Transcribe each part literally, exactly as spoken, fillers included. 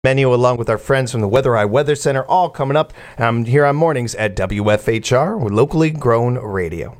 Menu along with our friends from the Weather Eye Weather Center, all coming up um, here on mornings at W F H R, locally grown radio.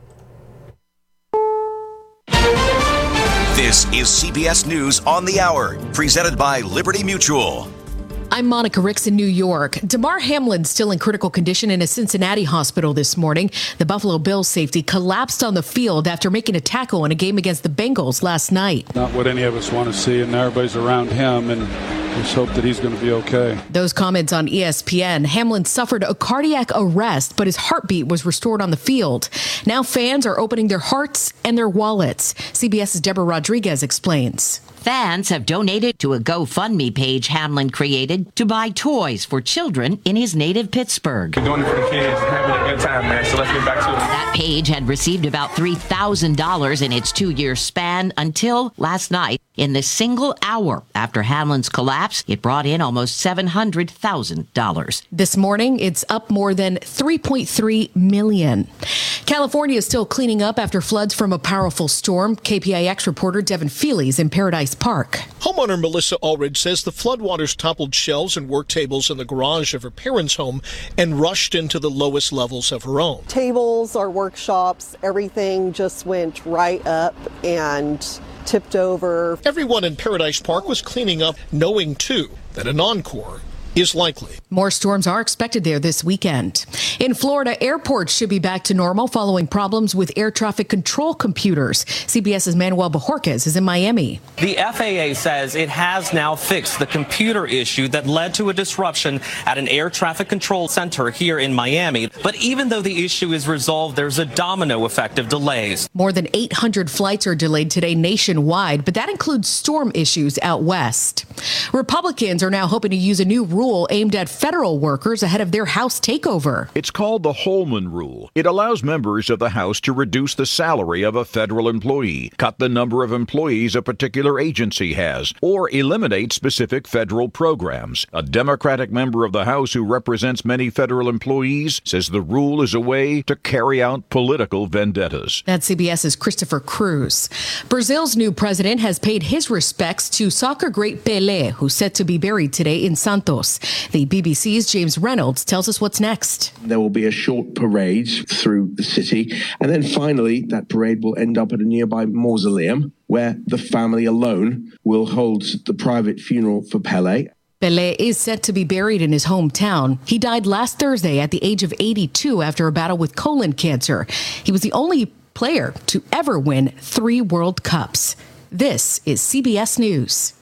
This is C B S News on the Hour, presented by Liberty Mutual. I'm Monica Ricks in New York. Damar Hamlin's still in critical condition in a Cincinnati hospital this morning. The Buffalo Bills safety collapsed on the field after making a tackle in a game against the Bengals last night. Not what any of us want to see, and everybody's around him, and just hope that he's going to be okay. Those comments on E S P N. Hamlin suffered a cardiac arrest, but his heartbeat was restored on the field. Now fans are opening their hearts and their wallets. CBS's Deborah Rodriguez explains. Fans have donated to a GoFundMe page Hamlin created to buy toys for children in his native Pittsburgh. We're doing it for the kids, having a good time, man, so let's get back to it. That page had received about three thousand dollars in its two-year span until last night. In the single hour after Hamlin's collapse, it brought in almost seven hundred thousand dollars. This morning, it's up more than three point three million dollars. California is still cleaning up after floods from a powerful storm. K P I X reporter Devin Feely's in Paradise Park. Homeowner Melissa Ulrich says the floodwaters toppled shelves and work tables in the garage of her parents' home and rushed into the lowest levels of her own. Tables, our workshops, everything just went right up and tipped over. Everyone in Paradise Park was cleaning up, knowing too that an encore is likely. More storms are expected there this weekend. In Florida, airports should be back to normal following problems with air traffic control computers. CBS's Manuel Bojorquez is in Miami. The F A A says it has now fixed the computer issue that led to a disruption at an air traffic control center here in Miami. But even though the issue is resolved, there's a domino effect of delays. More than eight hundred flights are delayed today nationwide, but that includes storm issues out west. Republicans are now hoping to use a new rule rule aimed at federal workers ahead of their House takeover. It's called the Holman Rule. It allows members of the House to reduce the salary of a federal employee, cut the number of employees a particular agency has, or eliminate specific federal programs. A Democratic member of the House who represents many federal employees says the rule is a way to carry out political vendettas. That's CBS's Christopher Cruz. Brazil's new president has paid his respects to soccer great Pelé, who's set to be buried today in Santos. The B B C's James Reynolds tells us what's next. There will be a short parade through the city, and then finally that parade will end up at a nearby mausoleum where the family alone will hold the private funeral for Pelé. Pelé is set to be buried in his hometown. He died last Thursday at the age of eighty-two after a battle with colon cancer. He was the only player to ever win three World Cups. This is C B S News.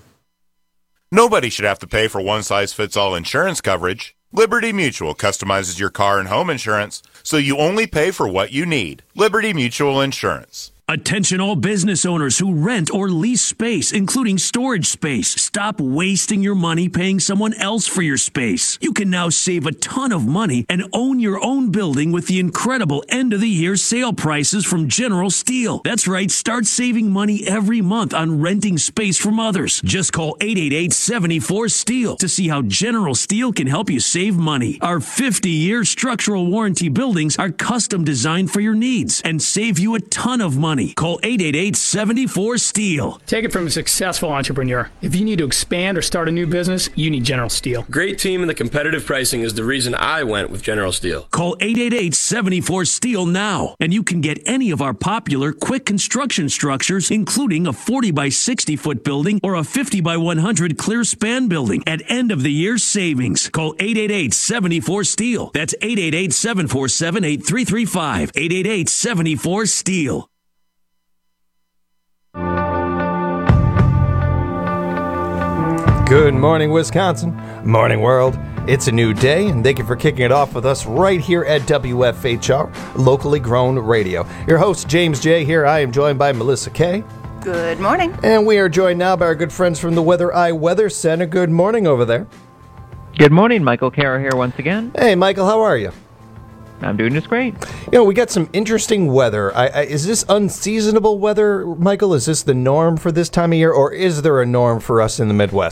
Nobody should have to pay for one-size-fits-all insurance coverage. Liberty Mutual customizes your car and home insurance, so you only pay for what you need. Liberty Mutual Insurance. Attention all business owners who rent or lease space, including storage space. Stop wasting your money paying someone else for your space. You can now save a ton of money and own your own building with the incredible end-of-the-year sale prices from General Steel. That's right, start saving money every month on renting space from others. Just call eight eight eight, seven four, S T E E L to see how General Steel can help you save money. Our fifty-year structural warranty buildings are custom designed for your needs and save you a ton of money. Call eight eight eight, seven four, S T E E L. Take it from a successful entrepreneur. If you need to expand or start a new business, you need General Steel. Great team and the competitive pricing is the reason I went with General Steel. Call eight eight eight, seven four, S T E E L now, and you can get any of our popular quick construction structures, including a forty by sixty foot building or a fifty by one hundred clear span building at end of the year savings. Call eight eight eight, seven four, S T E E L. That's eight eight eight, seven four seven, eight three three five. eight eight eight, seven four, S T E E L. Good morning, Wisconsin. Morning, world. It's a new day, and thank you for kicking it off with us right here at W F H R, locally grown radio. Your host, James J. here. I am joined by Melissa K. Good morning. And we are joined now by our good friends from the Weather Eye Weather Center. Good morning over there. Good morning. Michael Kara here once again. Hey, Michael, how are you? I'm doing just great. You know, we got some interesting weather. I, I, is this unseasonable weather, Michael? Is this the norm for this time of year, or is there a norm for us in the Midwest?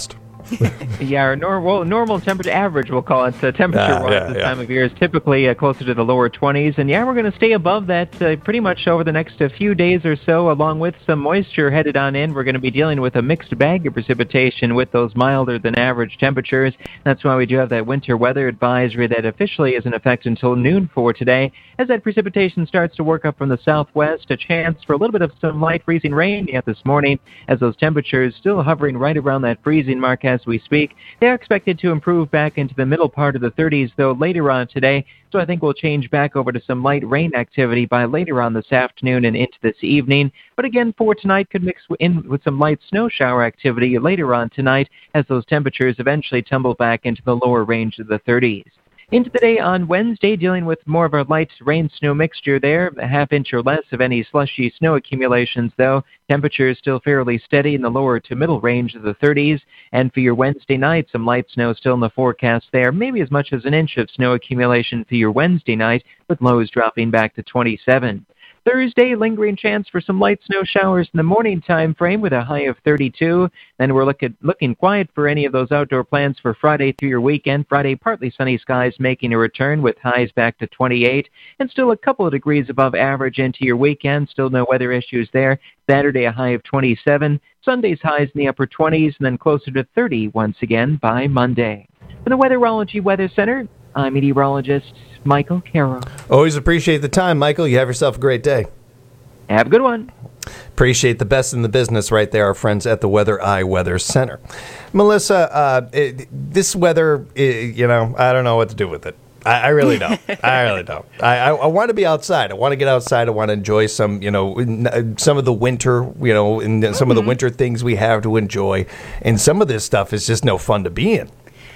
Yeah, our normal normal temperature average, we'll call it, uh, temperature-wise Uh, yeah, this yeah. time of year is typically uh, closer to the lower twenties. And yeah, we're going to stay above that uh, pretty much over the next uh, few days or so, along with some moisture headed on in. We're going to be dealing with a mixed bag of precipitation with those milder than average temperatures. That's why we do have that winter weather advisory that officially is in effect until noon for today. As that precipitation starts to work up from the southwest, a chance for a little bit of some light freezing rain yet this morning, as those temperatures still hovering right around that freezing mark as we speak. They are expected to improve back into the middle part of the thirties, though, later on today. So I think we'll change back over to some light rain activity by later on this afternoon and into this evening. But again, for tonight, could mix in with some light snow shower activity later on tonight as those temperatures eventually tumble back into the lower range of the thirties. Into the day on Wednesday, dealing with more of a light rain-snow mixture there, a half inch or less of any slushy snow accumulations, though. Temperatures still fairly steady in the lower to middle range of the thirties. And for your Wednesday night, some light snow still in the forecast there, maybe as much as an inch of snow accumulation for your Wednesday night, with lows dropping back to twenty-seven. Thursday, lingering chance for some light snow showers in the morning time frame with a high of thirty-two. Then we're look at, looking quiet for any of those outdoor plans for Friday through your weekend. Friday, partly sunny skies making a return with highs back to twenty-eight. And still a couple of degrees above average into your weekend. Still no weather issues there. Saturday, a high of twenty-seven. Sunday's highs in the upper twenties, and then closer to thirty once again by Monday. From the Weatherology Weather Center, I'm meteorologist Michael Carroll. Always appreciate the time, Michael. You have yourself a great day. Have a good one. Appreciate the best in the business right there, our friends at the Weather Eye Weather Center. Melissa, uh, it, this weather, it, you know, I don't know what to do with it. I, I really don't. I really don't. I, I, I want to be outside. I want to get outside. I want to enjoy some, you know, some of the winter, you know, and some mm-hmm. of the winter things we have to enjoy. And some of this stuff is just no fun to be in.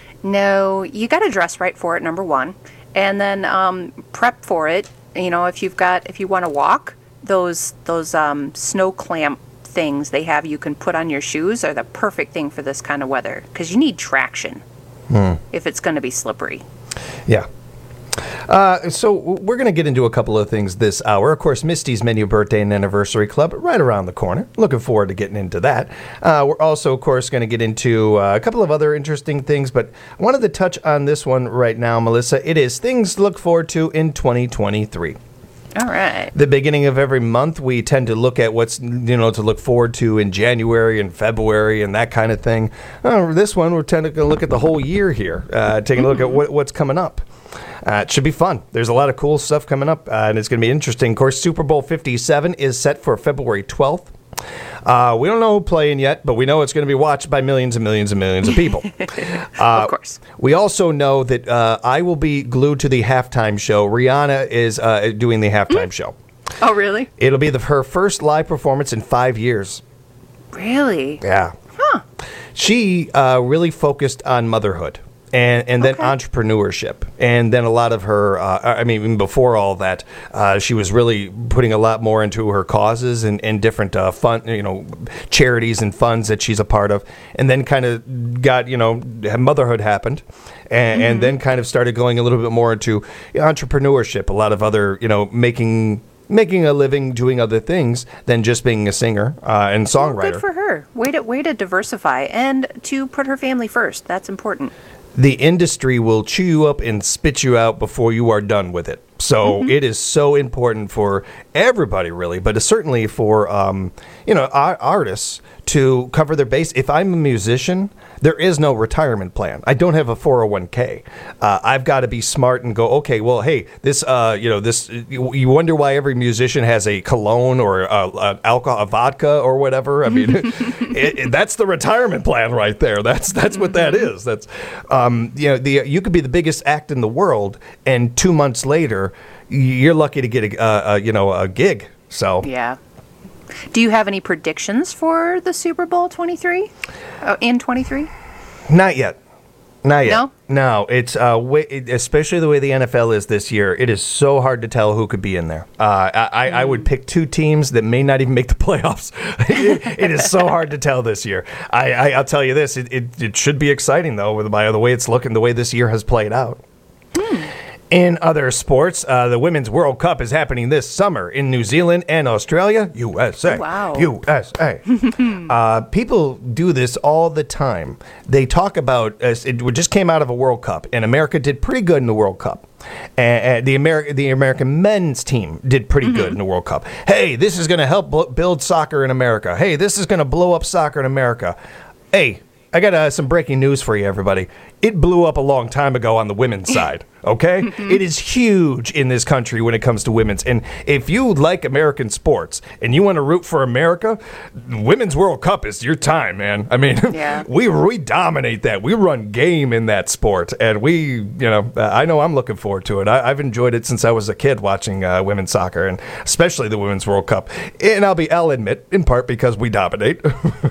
No, you got to dress right for it, number one. And then um, prep for it. You know, if you've got, if you want to walk, those those um, snow clamp things they have you can put on your shoes are the perfect thing for this kind of weather because you need traction hmm. if it's going to be slippery. Yeah. Uh, so we're going to get into a couple of things this hour. Of course, Misty's Menu Birthday and Anniversary Club right around the corner. Looking forward to getting into that. Uh, we're also, of course, going to get into uh, a couple of other interesting things, but I wanted to touch on this one right now, Melissa. It is things to look forward to in twenty twenty-three. All right. The beginning of every month, we tend to look at what's, you know, to look forward to in January and February and that kind of thing. Uh, this one, we're tending to look at the whole year here, uh, taking a look at what, what's coming up. Uh, it should be fun. There's a lot of cool stuff coming up, uh, and it's going to be interesting. Of course, Super Bowl fifty-seven is set for February twelfth. Uh, we don't know who's playing yet, but we know it's going to be watched by millions and millions and millions of people. uh, of course. We also know that uh, I will be glued to the halftime show. Rihanna is uh, doing the halftime mm. show. Oh, really? It'll be the, her first live performance in five years. Really? Yeah. Huh. She uh, really focused on motherhood. And and then okay. entrepreneurship, and then a lot of her. Uh, I mean, even before all that, uh, she was really putting a lot more into her causes and, and different uh, fun, you know, charities and funds that she's a part of. And then kind of got, you know, motherhood happened, and, mm-hmm. and then kind of started going a little bit more into entrepreneurship. A lot of other, you know, making. making a living doing other things than just being a singer uh, and songwriter. Well, good for her. Way to way to diversify and to put her family first. That's important. The industry will chew you up and spit you out before you are done with it. So mm-hmm. it is so important for everybody, really, but certainly for um, you know artists to cover their base. If I'm a musician, there is no retirement plan. I don't have a four oh one k. Uh, I've got to be smart and go, okay, well, hey, this, uh, you know, this. You, you wonder why every musician has a cologne or a, a alcohol, a vodka or whatever. I mean, it, it, that's the retirement plan right there. That's that's what that is. That's um, you know, the you could be the biggest act in the world, and two months later, you're lucky to get a, uh, a you know a gig. So yeah. Do you have any predictions for the Super Bowl twenty-three? Uh, in twenty-three? Not yet. Not yet. No? No. It's uh, way, especially the way the N F L is this year. It is so hard to tell who could be in there. Uh, I, mm. I would pick two teams that may not even make the playoffs. it, it is so hard to tell this year. I, I, I'll tell you this. It, it, it should be exciting, though, by the way it's looking, the way this year has played out. Hmm. In other sports, uh, the Women's World Cup is happening this summer in New Zealand and Australia. U S A. Wow. U S A. uh, people do this all the time. They talk about, uh, it just came out of a World Cup, and America did pretty good in the World Cup. And uh, the, Ameri- the American men's team did pretty mm-hmm. good in the World Cup. Hey, this is going to help bl- build soccer in America. Hey, this is going to blow up soccer in America. Hey, I got uh, some breaking news for you, everybody. It blew up a long time ago on the women's side, okay? Mm-hmm. It is huge in this country when it comes to women's. And if you like American sports and you want to root for America, Women's World Cup is your time, man. I mean, yeah. we we dominate that. We run game in that sport. And we, you know, uh, I know I'm looking forward to it. I, I've enjoyed it since I was a kid watching uh, women's soccer, and especially the Women's World Cup. And I'll be, I'll admit, in part because we dominate.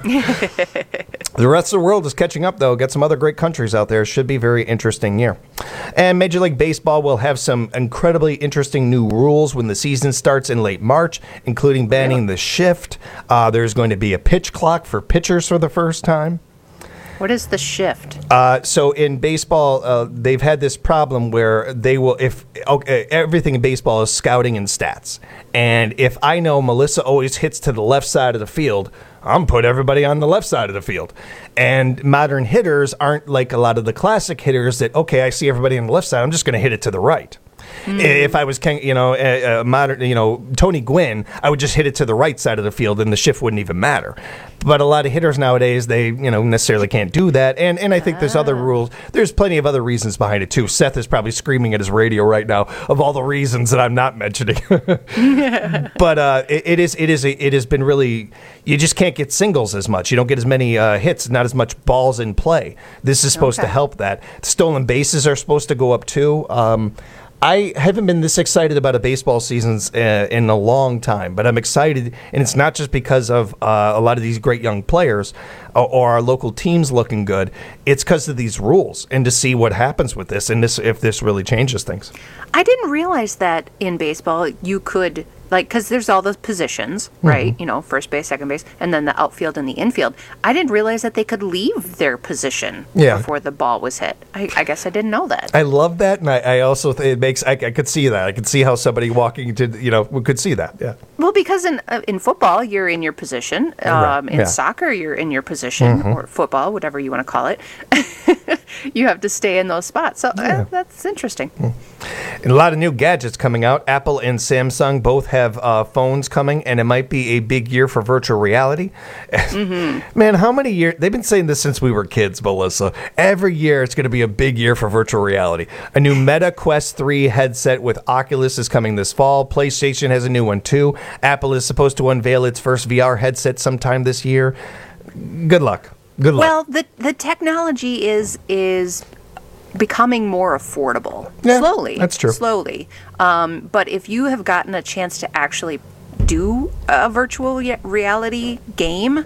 The rest of the world is catching up, though. Got some other great countries out there. Should be a very interesting year. And Major League Baseball will have some incredibly interesting new rules when the season starts in late March, including banning the shift. Uh, there's going to be a pitch clock for pitchers for the first time. What is the shift? Uh, so in baseball, uh, they've had this problem where they will, if okay, everything in baseball is scouting and stats. And if I know Melissa always hits to the left side of the field, I'm put everybody on the left side of the field. And modern hitters aren't like a lot of the classic hitters that, okay, I see everybody on the left side, I'm just going to hit it to the right. Mm. If I was, you know, a, a modern, you know, Tony Gwynn, I would just hit it to the right side of the field, and the shift wouldn't even matter. But a lot of hitters nowadays, they, you know, necessarily can't do that. And and I think there's other rules. There's plenty of other reasons behind it too. Seth is probably screaming at his radio right now of all the reasons that I'm not mentioning. But uh, it, it is, it is, a, it has been really. You just can't get singles as much. You don't get as many uh, hits, not as much balls in play. This is supposed okay. to help that. Stolen bases are supposed to go up too. Um, I haven't been this excited about a baseball season uh, in a long time, but I'm excited, and it's not just because of uh, a lot of these great young players or, or our local teams looking good. It's because of these rules and to see what happens with this and this if this really changes things. I didn't realize that in baseball you could, like, because there's all those positions, right? Mm-hmm. You know, first base, second base, and then the outfield and the infield. I didn't realize that they could leave their position yeah. before the ball was hit. I, I guess I didn't know that. I love that, and I, I also think it makes I, I could see that. I could see how somebody walking to, you know, could see that. Yeah. Well, because in uh, in football you're in your position. Um, right. In yeah. soccer you're in your position, mm-hmm. or football, whatever you want to call it. You have to stay in those spots. So yeah. uh, that's interesting. Mm. And a lot of new gadgets coming out. Apple and Samsung both have uh, phones coming, and it might be a big year for virtual reality. Mm-hmm. Man, how many years? They've been saying this since we were kids, Melissa. Every year it's going to be a big year for virtual reality. A new Meta Quest three headset with Oculus is coming this fall. PlayStation has a new one too. Apple is supposed to unveil its first V R headset sometime this year. Good luck. Good luck. Well, the the technology is is becoming more affordable. Yeah, slowly. That's true. Slowly. Um, but if you have gotten a chance to actually do a virtual reality game,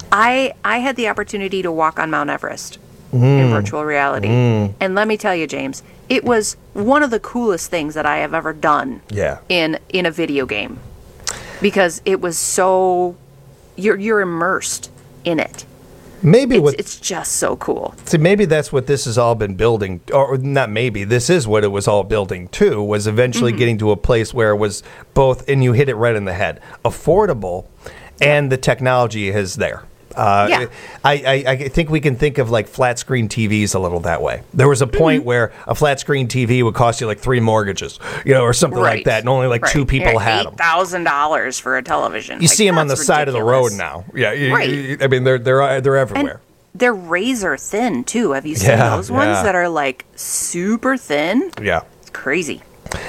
I I had the opportunity to walk on Mount Everest mm. in virtual reality. Mm. And let me tell you, James, it was one of the coolest things that I have ever done yeah. in in a video game. Because it was so you're you're immersed in it. Maybe it's, what, it's just so cool. See, maybe that's what this has all been building, or not maybe, this is what it was all building to, was eventually mm-hmm. getting to a place where it was both, and you hit it right in the head, affordable, and the technology is there. Uh, yeah. I, I, I think we can think of like flat screen T Vs a little that way. There was a point mm-hmm. where a flat screen T V would cost you like three mortgages, you know, or something right. like that, and only like right. two people You're had them. eight thousand dollars for a television. You like, see them on the ridiculous. side of the road now. Yeah, you, right. you, I mean they're they're they're everywhere. And they're razor thin too. Have you seen yeah, those ones yeah. that are like super thin? Yeah, it's crazy.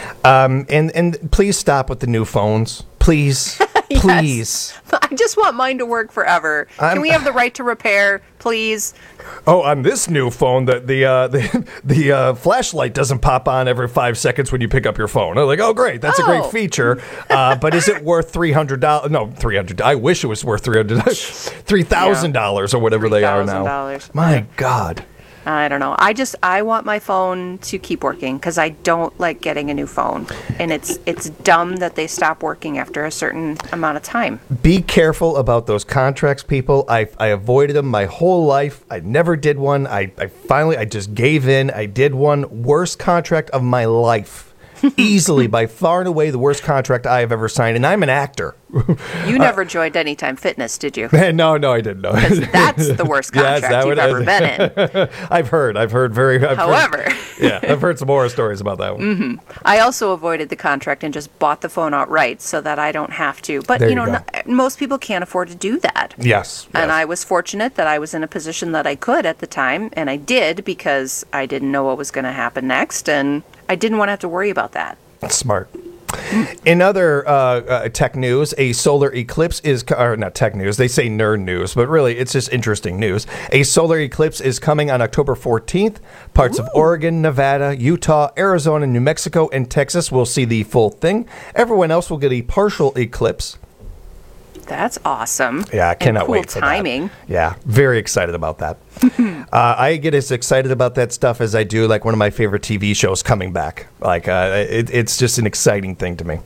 Um, and and please stop with the new phones, please. Please. Yes. I just want mine to work forever. I'm, Can we have the right to repair, please? Oh, on this new phone, the the uh, the, the uh, flashlight doesn't pop on every five seconds when you pick up your phone. I'm like, oh, great, that's oh. a great feature. Uh, but is it worth three hundred dollars? No, three hundred. I wish it was worth three hundred dollars, three thousand dollars or whatever they are now. My God. I don't know. I just I want my phone to keep working because I don't like getting a new phone, and it's it's dumb that they stop working after a certain amount of time. Be careful about those contracts, people. I I avoided them my whole life. I never did one. I, I finally I just gave in. I did one. Worst contract of my life. Easily, by far and away, the worst contract I have ever signed, and I'm an actor. You never uh, joined Anytime Fitness, did you? No, no, I didn't know. That's the worst contract yes, you've ever been in. I've heard. I've heard very. I've However, heard, yeah, I've heard some horror stories about that one. Mm-hmm. I also avoided the contract and just bought the phone outright so that I don't have to. But there you know, you n- most people can't afford to do that. Yes, and yes. I was fortunate that I was in a position that I could at the time, and I did because I didn't know what was going to happen next, and I didn't want to have to worry about that. Smart. In other uh, uh, tech news, a solar eclipse is, co- or not tech news, they say nerd news, but really it's just interesting news. A solar eclipse is coming on October fourteenth. Parts Ooh. of Oregon, Nevada, Utah, Arizona, New Mexico, and Texas will see the full thing. Everyone else will get a partial eclipse. That's awesome. Yeah, I cannot and cool wait for timing. that. Yeah, very excited about that. uh, I get as excited about that stuff as I do like one of my favorite T V shows coming back. Like uh, it, it's just an exciting thing to me.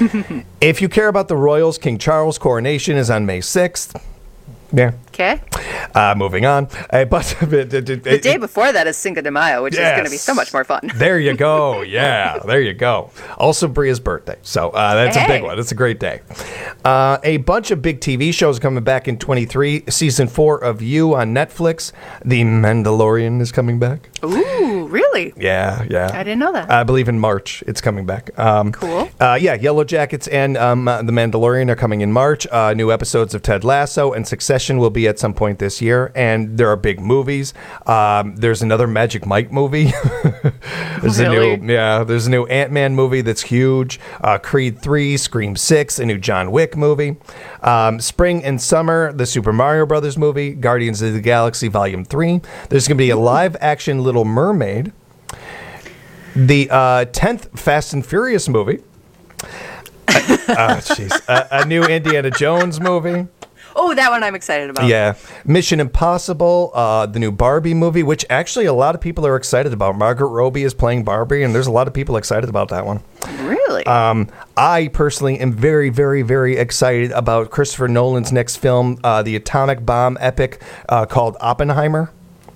If you care about the royals, King Charles' coronation is on May sixth. Yeah. Okay. Uh, moving on. Uh, but it, it, it, the day before that is Cinco de Mayo, which yes. is going to be so much more fun. There you go. Yeah, there you go. Also, Bria's birthday. So uh, that's hey. a big one. It's a great day. Uh, a bunch of big T V shows coming back in twenty-three. Season four of You on Netflix. The Mandalorian is coming back. Ooh, really? Yeah, yeah. I didn't know that. I believe in March it's coming back. Um, cool. Uh, yeah, Yellow Jackets and um, uh, The Mandalorian are coming in March. Uh, new episodes of Ted Lasso and Succession will be at some point this year. And there are big movies. Um, there's another Magic Mike movie. there's really? a new, yeah, there's a new Ant-Man movie that's huge. Uh, Creed three, Scream six, a new John Wick movie. Um, spring and summer, the Super Mario Brothers movie, Guardians of the Galaxy Volume three. There's going to be a live-action Little Mermaid. The uh, tenth Fast and Furious movie. Oh, jeez. Uh, a new Indiana Jones movie. Oh, that one I'm excited about. Yeah. Mission Impossible, uh, the new Barbie movie, which actually a lot of people are excited about. Margaret Robbie is playing Barbie, and there's a lot of people excited about that one. Really? Um, I personally am very, very, very excited about Christopher Nolan's next film, uh, the atomic bomb epic uh, called Oppenheimer.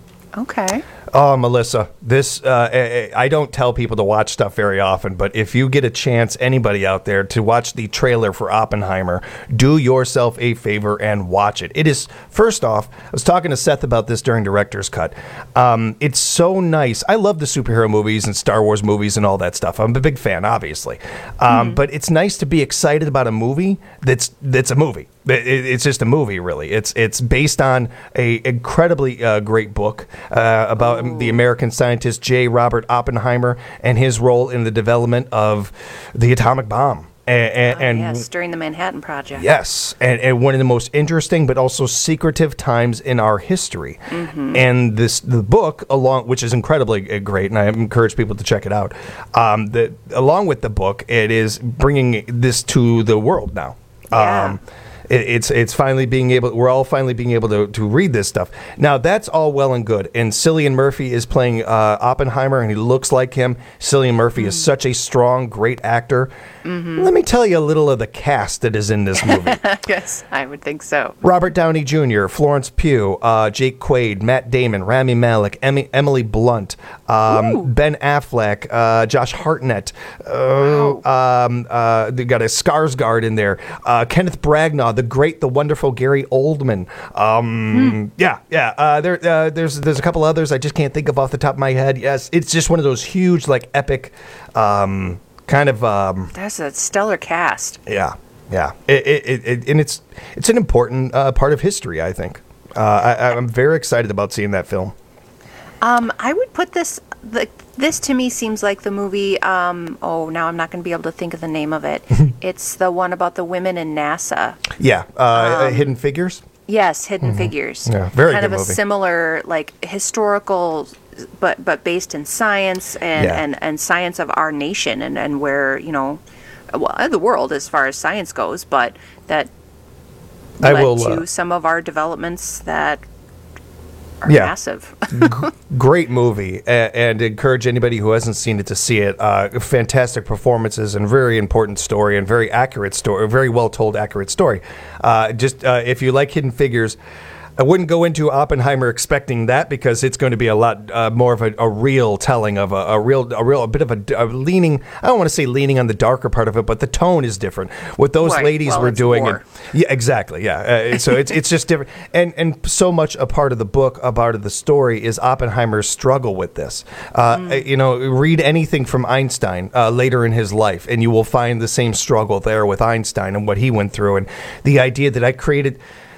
Okay. Oh, Melissa, this, uh, I don't tell people to watch stuff very often, but if you get a chance, anybody out there, to watch the trailer for Oppenheimer, do yourself a favor and watch it. It is, first off, I was talking to Seth about this during Director's Cut. Um, it's so nice. I love the superhero movies and Star Wars movies and all that stuff. I'm a big fan, obviously. Um, mm-hmm. But it's nice to be excited about a movie that's that's a movie. It, it's just a movie, really. It's it's based on a incredibly uh, great book uh, about Ooh. the American scientist J. Robert Oppenheimer and his role in the development of the atomic bomb. And, and, oh, and yes, during the Manhattan Project. Yes, and, and one of the most interesting but also secretive times in our history. Mm-hmm. And this the book, along which is incredibly great, and I encourage people to check it out. Um, the, along with the book, it is bringing this to the world now. Yeah. Um, It's it's finally being able. We're all finally being able to, to read this stuff. Now that's all well and good. And Cillian Murphy is playing uh, Oppenheimer, and he looks like him. Cillian Murphy mm. is such a strong, great actor. Mm-hmm. Let me tell you a little of the cast that is in this movie. Yes, I would think so. Robert Downey Junior, Florence Pugh, uh, Jake Quaid, Matt Damon, Rami Malek, Emmy, Emily Blunt, um, Ben Affleck, uh, Josh Hartnett. Uh, wow. um, uh, they got a Skarsgård in there. Uh, Kenneth Branagh, the great, the wonderful Gary Oldman. Um, hmm. Yeah, yeah. Uh, there, uh, there's there's a couple others I just can't think of off the top of my head. Yes, it's just one of those huge, like epic. Um, Kind of. Um, That's a stellar cast. Yeah, yeah. It, it, it, it, and it's it's an important uh, part of history, I think. Uh, I, I'm very excited about seeing that film. Um, I would put this. The, this to me seems like the movie. Um, oh, now I'm not going to be able to think of the name of it. It's the one about the women in NASA. Yeah, uh, um, Hidden Figures. Yes, Hidden mm-hmm. Figures. Yeah, very kind good of a movie. similar, like historical. But but based in science and, Yeah. and, and science of our nation and, and where, you know, well, the world as far as science goes, but that I led will, to uh, some of our developments that are Yeah. massive. G- great movie, a- and encourage anybody who hasn't seen it to see it. Uh, fantastic performances and very important story and very accurate story, very well told, accurate story. Uh, just uh, if you like Hidden Figures, I wouldn't go into Oppenheimer expecting that because it's going to be a lot uh, more of a, a real telling of a, a real, a real, a bit of a, a leaning. I don't want to say leaning on the darker part of it, but the tone is different. What those Right. ladies Well, were it's doing, war. and, yeah, exactly, yeah. Uh, so it's it's just different, and and so much a part of the book, a part of the story is Oppenheimer's struggle with this. Uh, Mm. You know, read anything from Einstein uh, later in his life, and you will find the same struggle there with Einstein and what he went through, and the idea that I created.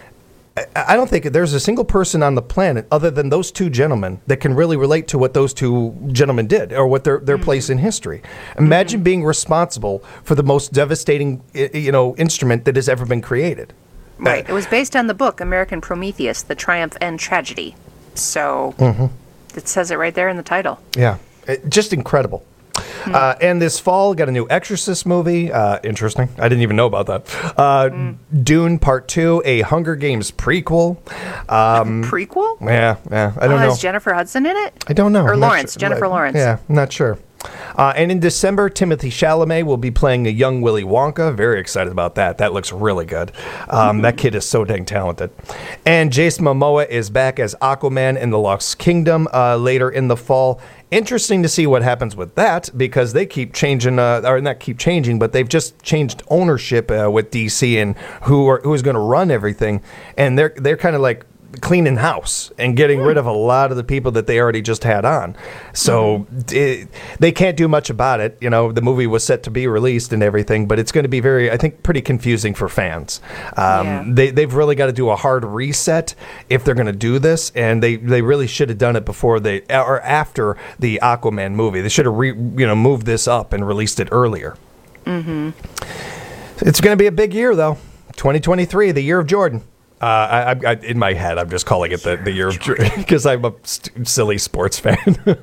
I don't think there's a single person on the planet other than those two gentlemen that can really relate to what those two gentlemen did or what their, their place in history. Imagine being responsible for the most devastating, i- you know, instrument that has ever been created. Right. It was based on the book American Prometheus: The Triumph and Tragedy. So Mhm. it says it right there in the title. Yeah, It- just incredible. Uh, and this fall, got a new Exorcist movie. Uh, interesting. I didn't even know about that. Uh, Dune Part Two, a Hunger Games prequel. Um, Prequel? Yeah, yeah. I Oh, don't know. has Jennifer Hudson in it? I don't know. Or I'm not Lawrence, sure. Jennifer Lawrence. Yeah, I'm not sure. Uh, and in December, Timothy Chalamet will be playing a young Willy Wonka. Very excited about that. That looks really good. Um, that kid is so dang talented. And Jason Momoa is back as Aquaman in The Lost Kingdom uh, later in the fall. Interesting to see what happens with that because they keep changing, uh, or not keep changing, but they've just changed ownership uh, with D C and who are who is going to run everything, and they're they're kind of like cleaning house and getting rid of a lot of the people that they already just had on. So it, they can't do much about it. You know, the movie was set to be released and everything, but it's going to be very, I think, pretty confusing for fans. Um, Yeah. they, they've really got to do a hard reset if they're going to do this, and they, they really should have done it before they, or after the Aquaman movie. They should have, re, you know, moved this up and released it earlier. Mm-hmm. It's going to be a big year, though. twenty twenty-three, the year of Jordan. Uh, I, I, I, in my head, I'm just calling it the, the year of Jordan because I'm a st- silly sports fan.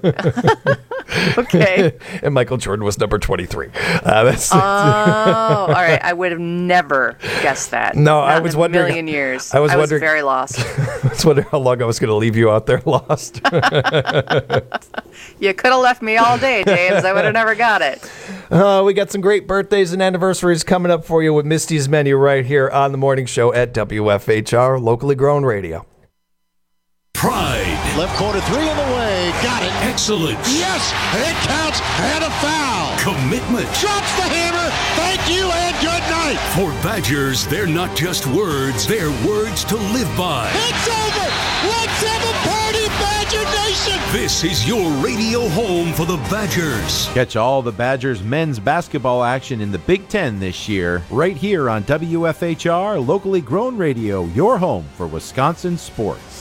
Okay. And Michael Jordan was number twenty-three. Uh, that's Oh, all right. I would have never guessed that. No, Not I in was a wondering- million years. I was I was wondering- very lost. I was wondering how long I was going to leave you out there lost. You could have left me all day, James. I would have never got it. Uh, we got some great birthdays and anniversaries coming up for you with Misty's Menu right here on the morning show at W F H R, locally grown radio. Pride. Left corner three in the way. Got it. Excellence. Yes, it counts and a foul. Commitment. Drops the hammer. Thank you and good night. For Badgers, they're not just words, they're words to live by. It's over. Let's have a party, Badger Nation. This is your radio home for the Badgers. Catch all the Badgers men's basketball action in the Big Ten this year, right here on W F H R, locally grown radio, your home for Wisconsin sports.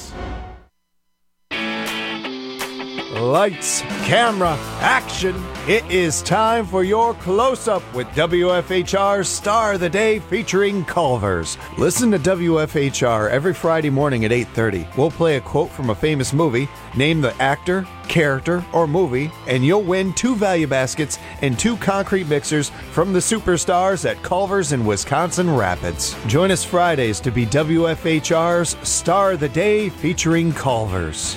Lights, camera, action. It is time for your close-up with W F H R's Star of the Day featuring Culver's. Listen to W F H R every Friday morning at eight thirty. We'll play a quote from a famous movie, name the actor, character, or movie, and you'll win two value baskets and two concrete mixers from the superstars at Culver's in Wisconsin Rapids. Join us Fridays to be W F H R's Star of the Day featuring Culver's.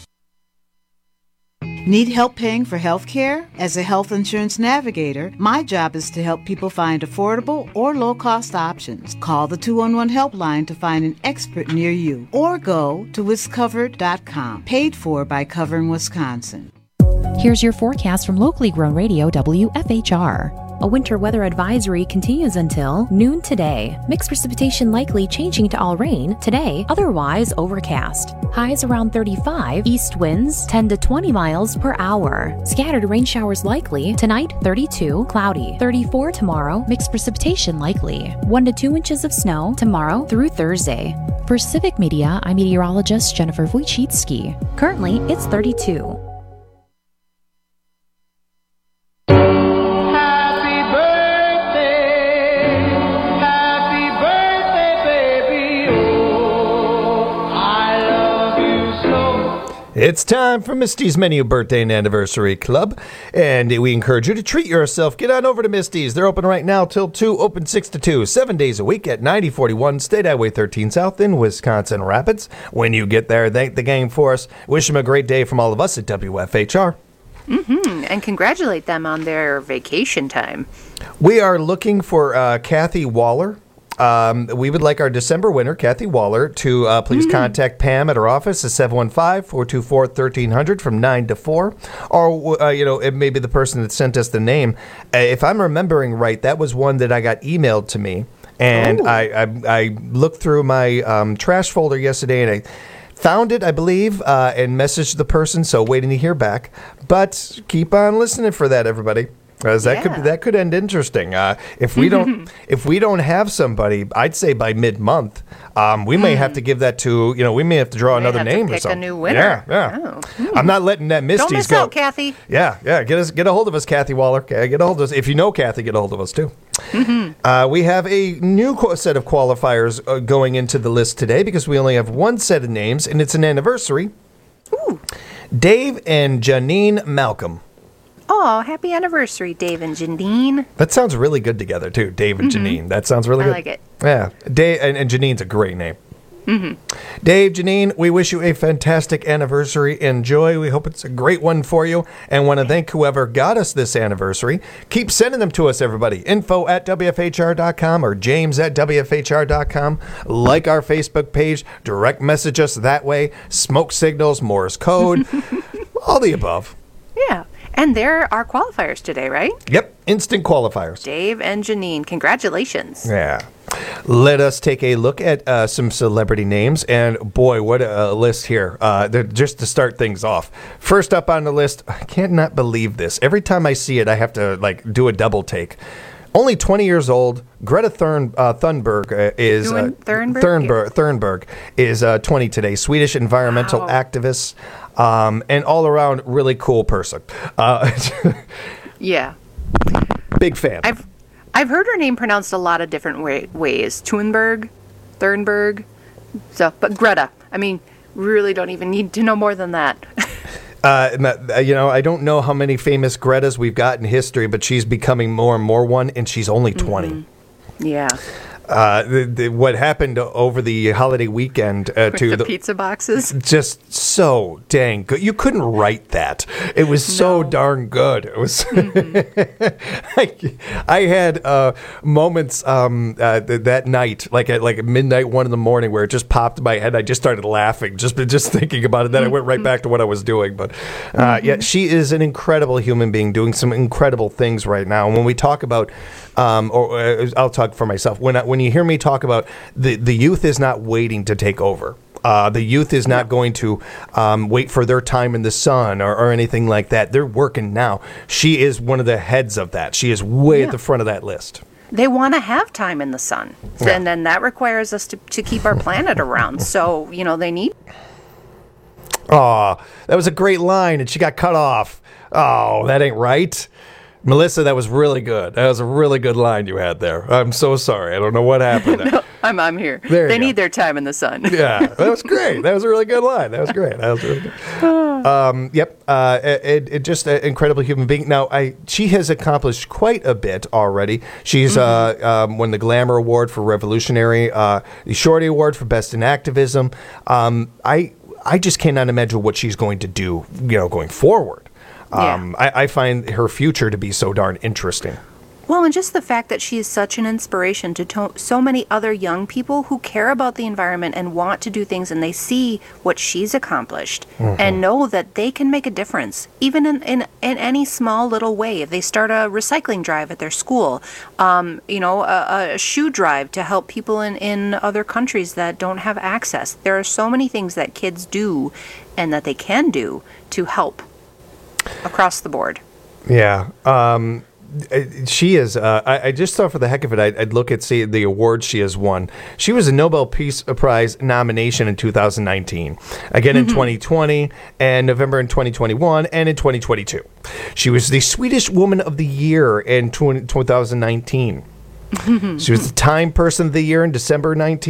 Need help paying for health care? As a health insurance navigator, my job is to help people find affordable or low-cost options. Call the two one one helpline to find an expert near you, or go to wiscovered dot com. Paid for by Covering Wisconsin. Here's your forecast from locally grown radio W F H R. A winter weather advisory continues until noon today. Mixed precipitation likely changing to all rain today, otherwise overcast. Highs around thirty-five, east winds ten to twenty miles per hour. Scattered rain showers likely tonight, thirty-two, cloudy. thirty-four tomorrow, mixed precipitation likely. one to two inches of snow tomorrow through Thursday. For Civic Media, I'm meteorologist Jennifer Wojcicki. Currently, it's thirty-two. It's It's time for Misty's Menu Birthday and Anniversary Club, and we encourage you to treat yourself. Get on over to Misty's. They're open right now till two, open six to two, seven days a week at ninety forty-one State Highway thirteen South in Wisconsin Rapids. When you get there, thank the gang for us. Wish them a great day from all of us at W F H R. Mm-hmm. And congratulate them on their vacation time. We are looking for uh, Kathy Waller. Um, we would like our December winner, Kathy Waller, to uh, please mm-hmm. contact Pam at her office at seven one five, four two four, one three zero zero from nine to four. Or, uh, you know, it may be the person that sent us the name. Uh, if I'm remembering right, that was one that I got emailed to me. And I, I I looked through my um, trash folder yesterday and I found it, I believe, uh, and messaged the person, so waiting to hear back. But keep on listening for that, everybody. Because that yeah. could that could end interesting. Uh, if we don't if we don't have somebody, I'd say by mid month, um, we mm. may have to give that to you know we may have to draw we another have name to pick or something. A new winner. Yeah, yeah. Oh. Hmm. I'm not letting that Misty's Don't miss go. out, Kathy. Yeah, yeah. Get us get a hold of us, Kathy Waller. Okay, get a hold of us. If you know Kathy, get a hold of us too. Mm-hmm. Uh, we have a new qu- set of qualifiers uh, going into the list today because we only have one set of names and it's an anniversary. Ooh. Dave and Janine Malcolm. Oh, happy anniversary, Dave and Janine. That sounds really good together, too. Dave and mm-hmm. Janine. That sounds really I good. I like it. Yeah. Dave and, and Janine's a great name. Mm-hmm. Dave, Janine, we wish you a fantastic anniversary. Enjoy. We hope it's a great one for you. And want to thank whoever got us this anniversary. Keep sending them to us, everybody. Info at W F H R dot com or James at W F H R dot com. Like our Facebook page. Direct message us that way. Smoke signals, Morse code. All the above. Yeah. And there are qualifiers today, right? Yep, instant qualifiers. Dave and Janine, congratulations. Yeah. Let us take a look at uh, some celebrity names. And boy, what a list here. Uh, just to start things off. First up on the list, I can't not believe this. Every time I see it, I have to like do a double take. Only twenty years old, Greta Thurn, uh, Thunberg uh, is uh, Thunberg? Thunberg, Thunberg is uh, twenty today. Swedish environmental wow. activist. Um, and all around really cool person. Uh, yeah. Big fan. I've I've heard her name pronounced a lot of different way, ways. Thunberg, Thunberg. So, but Greta. I mean, really don't even need to know more than that. uh, you know, I don't know how many famous Gretas we've got in history, but she's becoming more and more one, and she's only twenty. Mm-hmm. Yeah. Uh, the, the, what happened over the holiday weekend uh, With to the, the pizza boxes? Just so dang good. You couldn't write that. It was so no. darn good. It was. Mm-hmm. I, I had uh, moments um, uh, th- that night, like at like midnight, one in the morning, where it just popped in my head. I just started laughing, just just thinking about it. Then I went right back to what I was doing. But uh, mm-hmm. yeah, she is an incredible human being, doing some incredible things right now. And when we talk about, um, or uh, I'll talk for myself when I, when When you hear me talk about the, the youth is not waiting to take over. Uh, the youth is not going to um, wait for their time in the sun or, or anything like that. They're working now. She is one of the heads of that. She is way yeah. at the front of that list. They want to have time in the sun. Yeah. And then that requires us to, to keep our planet around. So, you know, they need... Oh, that was a great line, and she got cut off. Oh, that ain't right. Melissa, that was really good. That was a really good line you had there. I'm so sorry. I don't know what happened. no, I'm I'm here. There they need go. Their time in the sun. Yeah, that was great. That was a really good line. That was great. That was really good. Um, yep. Uh, it, it just an incredible human being. Now, I she has accomplished quite a bit already. She's mm-hmm. uh, um, won the Glamour Award for Revolutionary, uh, the Shorty Award for Best in Activism. Um, I I just cannot imagine what she's going to do, you know, going forward. Um, yeah. I, I find her future to be so darn interesting. Well, and just the fact that she is such an inspiration to, to so many other young people who care about the environment and want to do things, and they see what she's accomplished mm-hmm. and know that they can make a difference, even in, in, in any small little way. If they start a recycling drive at their school, um, you know, a, a shoe drive to help people in, in other countries that don't have access. There are so many things that kids do and that they can do to help across the board. Yeah. Um, she is, uh, I, I just thought for the heck of it, I'd, I'd look at see the awards she has won. She was a Nobel Peace Prize nomination in two thousand nineteen, again mm-hmm. in twenty twenty, and November in twenty twenty-one, and in twenty twenty-two. She was the Swedish Woman of the Year in two thousand nineteen. She was the Time Person of the Year in December nineteenth.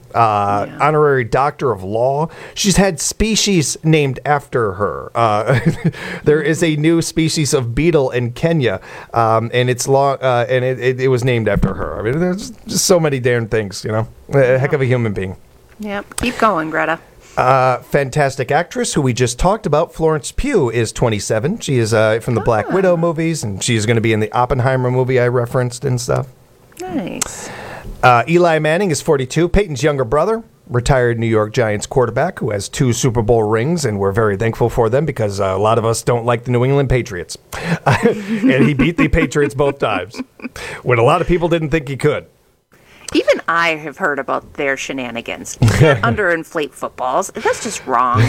Uh, yeah. Honorary Doctor of Law. She's had species named after her. Uh, there is a new species of beetle in Kenya, um, and it's long, uh, and it, it, it was named after her. I mean, there's just so many damn things, you know. A heck of a human being. Yep. Keep going, Greta. Uh, fantastic actress who we just talked about, Florence Pugh, is twenty-seven. She is uh, from the Black ah. Widow movies, and she's going to be in the Oppenheimer movie I referenced and stuff. Nice. Uh, Eli Manning is forty-two, Peyton's younger brother, retired New York Giants quarterback who has two Super Bowl rings, and we're very thankful for them because uh, a lot of us don't like the New England Patriots. And he beat the Patriots both times, when a lot of people didn't think he could. Even I have heard about their shenanigans. You can't underinflate footballs. That's just wrong.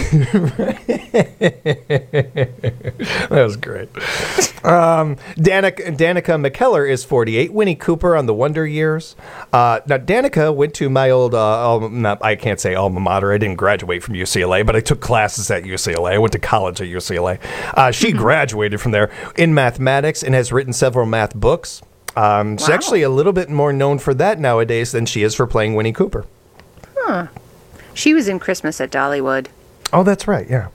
That was great. Um, Danica, Danica McKellar is forty-eight. Winnie Cooper on the Wonder Years. Uh, now, Danica went to my old, uh, alma, not, I can't say alma mater. I didn't graduate from U C L A, but I took classes at U C L A. I went to college at U C L A. Uh, she graduated from there in mathematics and has written several math books. Um, wow. She's actually a little bit more known for that nowadays than she is for playing Winnie Cooper. Huh. She was in Christmas at Dollywood. Oh, that's right, yeah.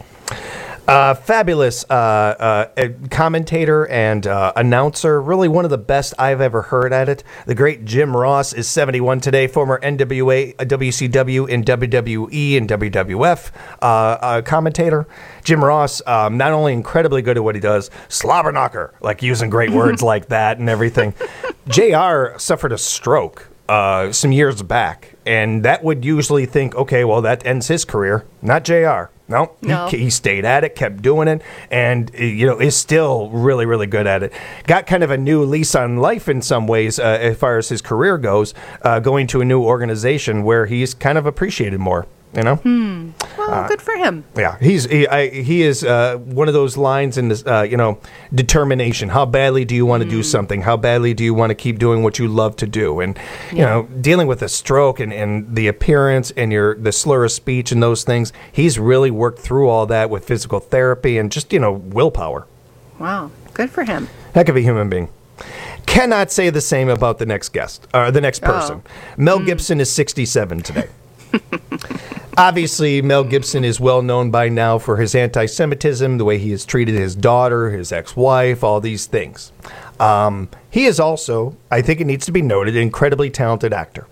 Uh, fabulous uh, uh, commentator and uh, announcer. Really one of the best I've ever heard at it. The great Jim Ross is seventy-one today, former N W A, W C W, and W W E and W W F uh, uh, commentator. Jim Ross, um, not only incredibly good at what he does, slobber knocker, like using great words like that and everything. J R suffered a stroke uh, some years back, and that would usually think, okay, well, that ends his career. Not J R. No, no. He, he stayed at it, kept doing it, and, you know, is still really, really good at it. Got kind of a new lease on life in some ways uh, as far as his career goes, uh, going to a new organization where he's kind of appreciated more. You know, hmm. Well, uh, good for him. Yeah, he's he, I, he is uh, one of those lines in this, uh, you know, determination. How badly do you want to mm. do something? How badly do you want to keep doing what you love to do? And you yeah. know, dealing with a stroke and, and the appearance and your the slur of speech and those things, he's really worked through all that with physical therapy and just you know willpower. Wow, good for him. Heck of a human being. Cannot say the same about the next guest or the next person. Oh. Mel mm. Gibson is sixty-seven today. Obviously, Mel Gibson is well known by now for his anti-Semitism, the way he has treated his daughter, his ex-wife, all these things. Um, he is also, I think it needs to be noted, an incredibly talented actor.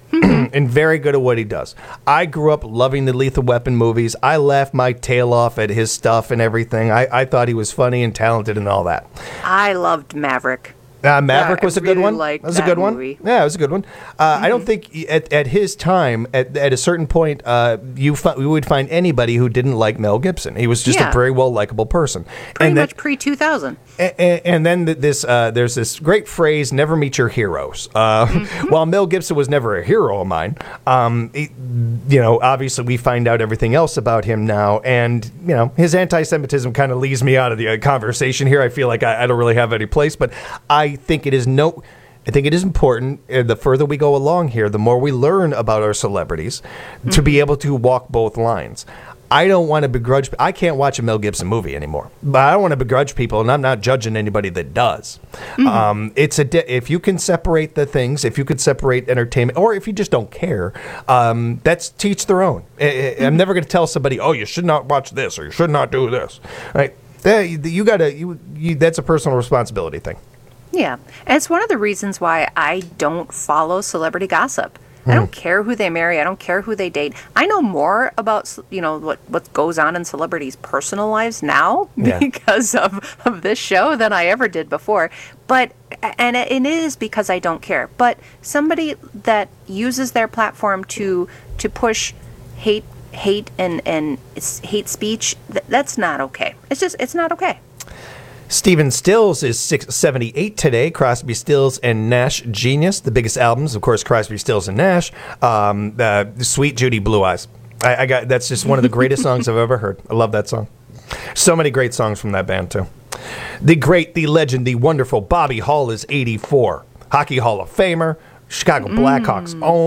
And very good at what he does. I grew up loving the Lethal Weapon movies. I laughed my tail off at his stuff and everything. I, I thought he was funny and talented and all that. I loved Maverick. Uh, Maverick yeah, was a really good one. That was a good movie. one. Yeah, it was a good one. Uh, mm-hmm. I don't think at, at his time, at, at a certain point, uh, you fi- we would find anybody who didn't like Mel Gibson. He was just yeah. a very well likable person. Pretty and much that, pre two thousand. And, and then this, uh, there's this great phrase: "Never meet your heroes." Uh, mm-hmm. While Mel Gibson was never a hero of mine, um, it, you know, obviously we find out everything else about him now, and you know, his anti-Semitism kind of leaves me out of the uh, conversation here. I feel like I, I don't really have any place, but I think it is no. I think it is important, uh, the further we go along here, the more we learn about our celebrities, mm-hmm. to be able to walk both lines. I don't want to begrudge, I can't watch a Mel Gibson movie anymore, but I don't want to begrudge people, and I'm not judging anybody that does. Mm-hmm. Um, it's a de- if you can separate the things, if you could separate entertainment, or if you just don't care, um, that's to each their own. I, mm-hmm. I'm never going to tell somebody, oh, you should not watch this, or you should not do this. Right? You, you gotta, you, you, that's a personal responsibility thing. Yeah, and it's one of the reasons why I don't follow celebrity gossip. Mm. I don't care who they marry. I don't care who they date. I know more about, you know, what, what goes on in celebrities' personal lives now yeah. because of, of this show than I ever did before. But, and it, and it is because I don't care. But somebody that uses their platform to to push hate hate and, and hate speech, th- that's not okay. It's just, it's not okay. Stephen Stills is six seventy-eight today. Crosby, Stills, and Nash Genius. The biggest albums, of course, Crosby, Stills, and Nash. Um, uh, Sweet Judy Blue Eyes. I, I got that's just one of the greatest songs I've ever heard. I love that song. So many great songs from that band, too. The great, the legend, the wonderful Bobby Hall is eighty-four. Hockey Hall of Famer. Chicago Blackhawks mm. own.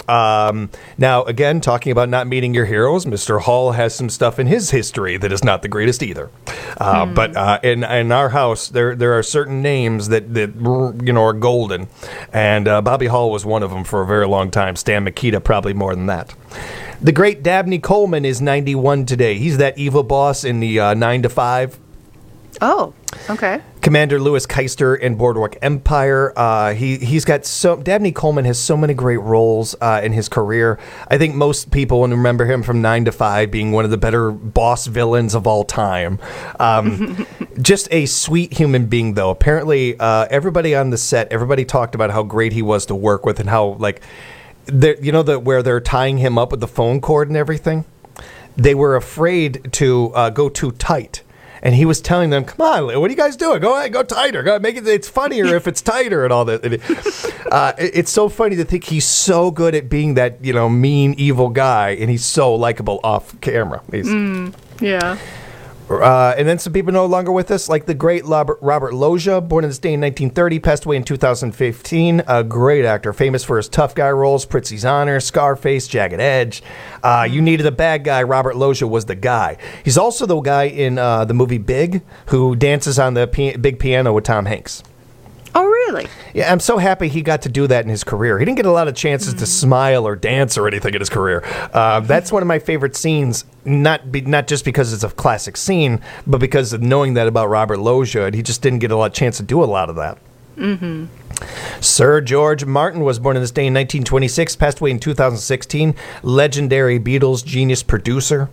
Um, now, again, talking about not meeting your heroes, Mister Hall has some stuff in his history that is not the greatest either. Uh, Hmm. But uh, in in our house, there there are certain names that, that you know are golden, and uh, Bobby Hall was one of them for a very long time. Stan Mikita probably more than that. The great Dabney Coleman is ninety-one today. He's that evil boss in the uh, nine to five. Oh, okay. Commander Louis Keister in Boardwalk Empire. Uh, he he's got so Dabney Coleman has so many great roles uh, in his career. I think most people will remember him from Nine to Five being one of the better boss villains of all time. Um, just a sweet human being, though. Apparently, uh, everybody on the set, everybody talked about how great he was to work with and how like, they're- you know, the where they're tying him up with the phone cord and everything. They were afraid to uh, go too tight. And he was telling them, "Come on, what are you guys doing? Go ahead, go tighter. Go make it. It's funnier if it's tighter and all that." And it, uh, it- it's so funny to think he's so good at being that you know mean, evil guy, and he's so likable off camera. He's, Mm, yeah. uh, and then some people no longer with us, like the great Robert, Robert Loggia, born in this day in nineteen thirty, passed away in two thousand fifteen. A great actor, famous for his tough guy roles, Prizzi's Honor, Scarface, Jagged Edge. Uh, you needed a bad guy, Robert Loggia was the guy. He's also the guy in uh, the movie Big, who dances on the pi- big piano with Tom Hanks. Oh, really? Yeah, I'm so happy he got to do that in his career. He didn't get a lot of chances to smile or dance or anything in his career. Uh, that's one of my favorite scenes, not be, not just because it's a classic scene, but because of knowing that about Robert Loggia, and he just didn't get a lot of chance to do a lot of that. Mm-hmm. Sir George Martin was born in this day in nineteen twenty-six, passed away in two thousand sixteen. Legendary Beatles genius producer.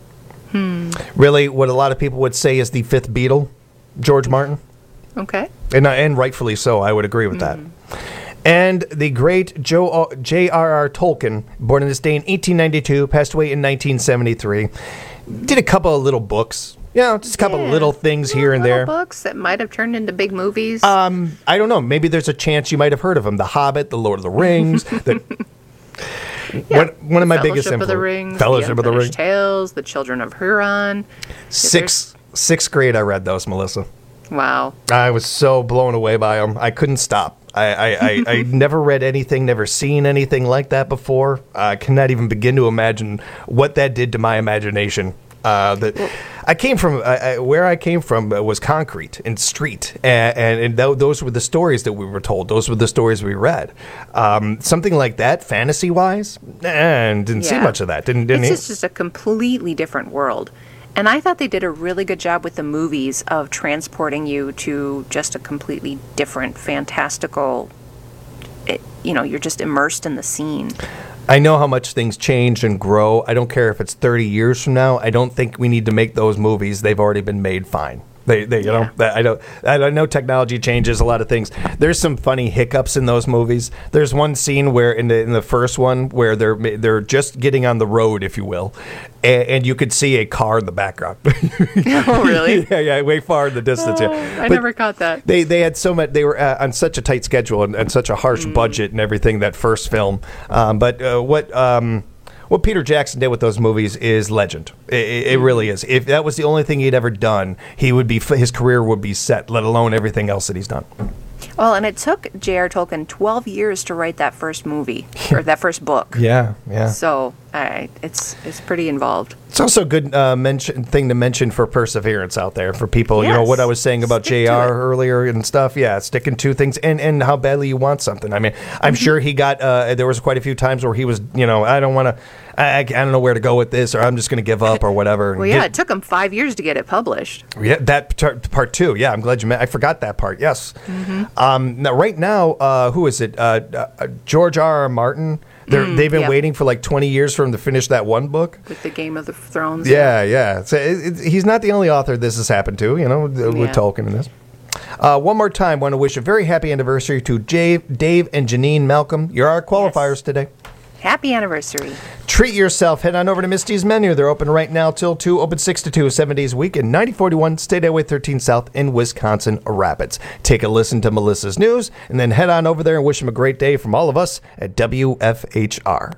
Hmm. Really, what a lot of people would say is the fifth Beatle, George Martin. Okay. And, uh, and rightfully so, I would agree with that. And the great Joe J R R. Tolkien, born in this day in eighteen ninety-two, passed away in nineteen seventy-three. Did a couple of little books. You know, just a couple of little things here and Little there. books that might have turned into big movies. Um, I don't know. Maybe there's a chance you might have heard of them. The Hobbit, The Lord of the Rings. the, Yeah. one, one of my Fellowship biggest of the influ- Rings, Fellowship the of the Ring. Unfinished Tales, The Children of Huron. Sixth, sixth grade, I read those, Melissa. Wow. I was so blown away by them. I couldn't stop. I, I, I, I never read anything, never seen anything like that before. I cannot even begin to imagine what that did to my imagination. Uh, that I came from, I, I, where I came from uh, was concrete and street, and, and, and th- those were the stories that we were told. Those were the stories we read. Um, something like that, fantasy-wise, and didn't see Yeah. much of that. Didn't didn't. It's he- just, just a completely different world. And I thought they did a really good job with the movies of transporting you to just a completely different, fantastical, it, you know, you're just immersed in the scene. I know how much things change and grow. I don't care if it's thirty years from now. I don't think we need to make those movies. They've already been made fine. They, they you know, that- I don't. I know technology changes a lot of things. There's some funny hiccups in those movies. There's one scene where in the in the first one where they're they're just getting on the road, if you will, and, and you could see a car in the background. Oh, really? yeah, yeah, way far in the distance. Oh, yeah. I But never caught that. They they had so much. They were uh, on such a tight schedule and, and such a harsh Mm. budget and everything. That first film, um, but uh, what. Um, What Peter Jackson did with those movies is legend. It, it, it really is. If that was the only thing he'd ever done, he would be his career would be set. Let alone everything else that he's done. Well, and it took J R. Tolkien twelve years to write that first movie, or that first book. Yeah, yeah. So I, it's it's pretty involved. It's also a good uh, mention thing to mention for perseverance out there for people. You know Yes. what I was saying about Stick J R to it. earlier and stuff. Yeah, sticking to things and, and how badly you want something. I mean, I'm Mm-hmm. sure he got. Uh, there was quite a few times where he was. You know, I don't want to. I, I don't know where to go with this, or I'm just going to give up, or whatever. and Well, yeah, get- it took him five years to get it published. Yeah, that part, part two. Yeah, I'm glad you met. I forgot that part. Yes. Mm-hmm. Um, now, right now, uh, who is it? Uh, uh, George R. R. Martin. They're, Mm, they've been yeah. waiting for like twenty years for him to finish that one book. With the Game of the Thrones. Yeah, yeah. So it, it, he's not the only author this has happened to. You know, with Yeah. Tolkien and this. Uh, one more time, want to wish a very happy anniversary to Dave, Dave and Janine Malcolm. You're our qualifiers today. Happy anniversary. Treat yourself. Head on over to Misty's Menu. They're open right now till two, open six to two, seven days a week in ninety forty-one State Highway thirteen South in Wisconsin Rapids. Take a listen to Melissa's news and then head on over there and wish them a great day from all of us at W F H R.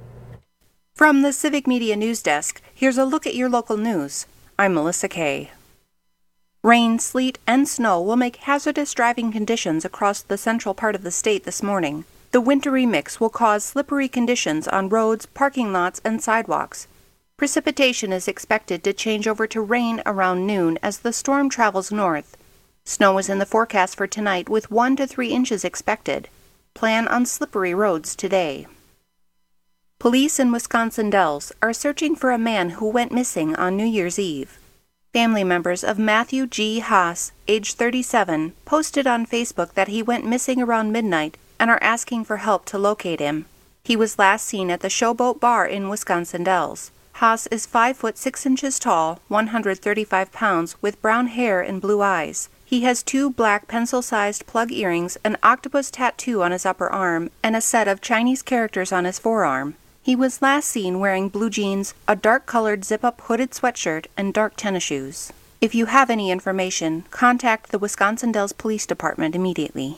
From the Civic Media News Desk, here's a look at your local news. I'm Melissa Kay. Rain, sleet, and snow will make hazardous driving conditions across the central part of the state this morning. The wintry mix will cause slippery conditions on roads, parking lots, and sidewalks. Precipitation is expected to change over to rain around noon as the storm travels north. Snow is in the forecast for tonight with one to three inches expected. Plan on slippery roads today. Police in Wisconsin Dells are searching for a man who went missing on New Year's Eve. Family members of Matthew G. Haas, age thirty-seven, posted on Facebook that he went missing around midnight and are asking for help to locate him. He was last seen at the Showboat Bar in Wisconsin Dells. Haas is five foot six inches tall, one hundred thirty-five pounds, with brown hair and blue eyes. He has two black pencil-sized plug earrings, an octopus tattoo on his upper arm, and a set of Chinese characters on his forearm. He was last seen wearing blue jeans, a dark-colored zip-up hooded sweatshirt, and dark tennis shoes. If you have any information, contact the Wisconsin Dells Police Department immediately.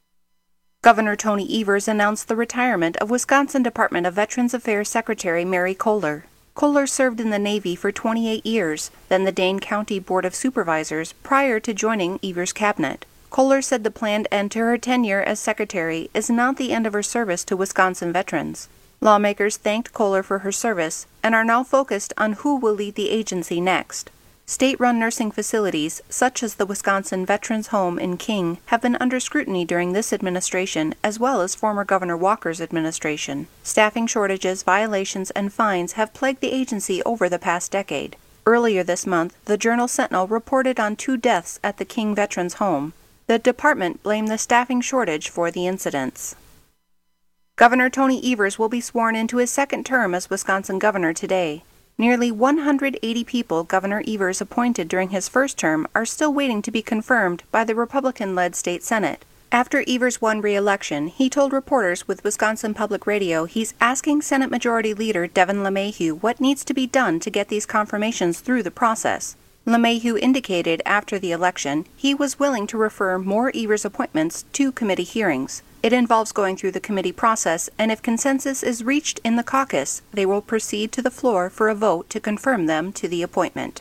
Governor Tony Evers announced the retirement of Wisconsin Department of Veterans Affairs Secretary Mary Kohler. Kohler served in the Navy for twenty-eight years, then the Dane County Board of Supervisors, prior to joining Evers' cabinet. Kohler said the planned end to her tenure as secretary is not the end of her service to Wisconsin veterans. Lawmakers thanked Kohler for her service and are now focused on who will lead the agency next. State-run nursing facilities, such as the Wisconsin Veterans Home in King, have been under scrutiny during this administration, as well as former Governor Walker's administration. Staffing shortages, violations, and fines have plagued the agency over the past decade. Earlier this month, the Journal Sentinel reported on two deaths at the King Veterans Home. The department blamed the staffing shortage for the incidents. Governor Tony Evers will be sworn into his second term as Wisconsin governor today. Nearly one hundred eighty people Governor Evers appointed during his first term are still waiting to be confirmed by the Republican-led state Senate. After Evers won re-election, he told reporters with Wisconsin Public Radio he's asking Senate Majority Leader Devin LeMahieu what needs to be done to get these confirmations through the process. LeMahieu indicated after the election he was willing to refer more Evers appointments to committee hearings. It involves going through the committee process, and if consensus is reached in the caucus, they will proceed to the floor for a vote to confirm them to the appointment.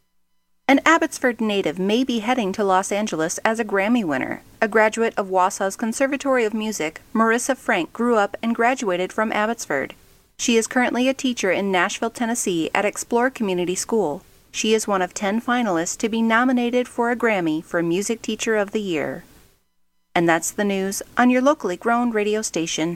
An Abbotsford native may be heading to Los Angeles as a Grammy winner. A graduate of Wausau's Conservatory of Music, Marissa Frank grew up and graduated from Abbotsford. She is currently a teacher in Nashville, Tennessee at Explore Community School. She is one of ten finalists to be nominated for a Grammy for Music Teacher of the Year. And that's the news on your locally grown radio station.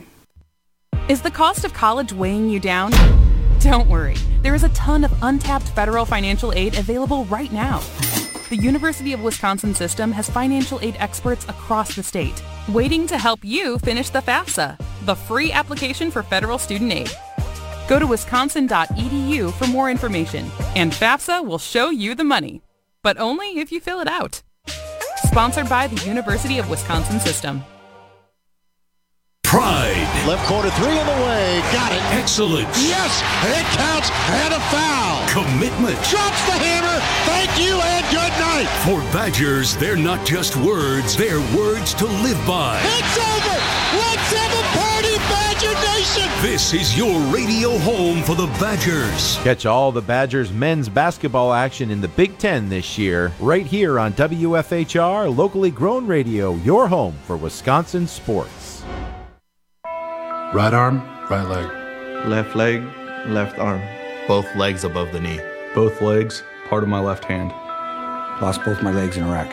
Is the cost of college weighing you down? Don't worry. There is a ton of untapped federal financial aid available right now. The University of Wisconsin system has financial aid experts across the state, waiting to help you finish the FAFSA, the free application for federal student aid. Go to wisconsin dot e d u for more information, and FAFSA will show you the money, but only if you fill it out. Sponsored by the University of Wisconsin System. Pride. Left corner three on the way. Got it. Excellence. Yes, it counts and a foul. Commitment. Drops the hammer. Thank you and good night. For Badgers, they're not just words, they're words to live by. It's over. Let's have a party, Badger Nation. This is your radio home for the Badgers. Catch all the Badgers men's basketball action in the Big Ten this year, right here on W F H R, locally grown radio, your home for Wisconsin sports. Right arm, right leg. Left leg, left arm. Both legs above the knee. Both legs, part of my left hand. Lost both my legs in Iraq.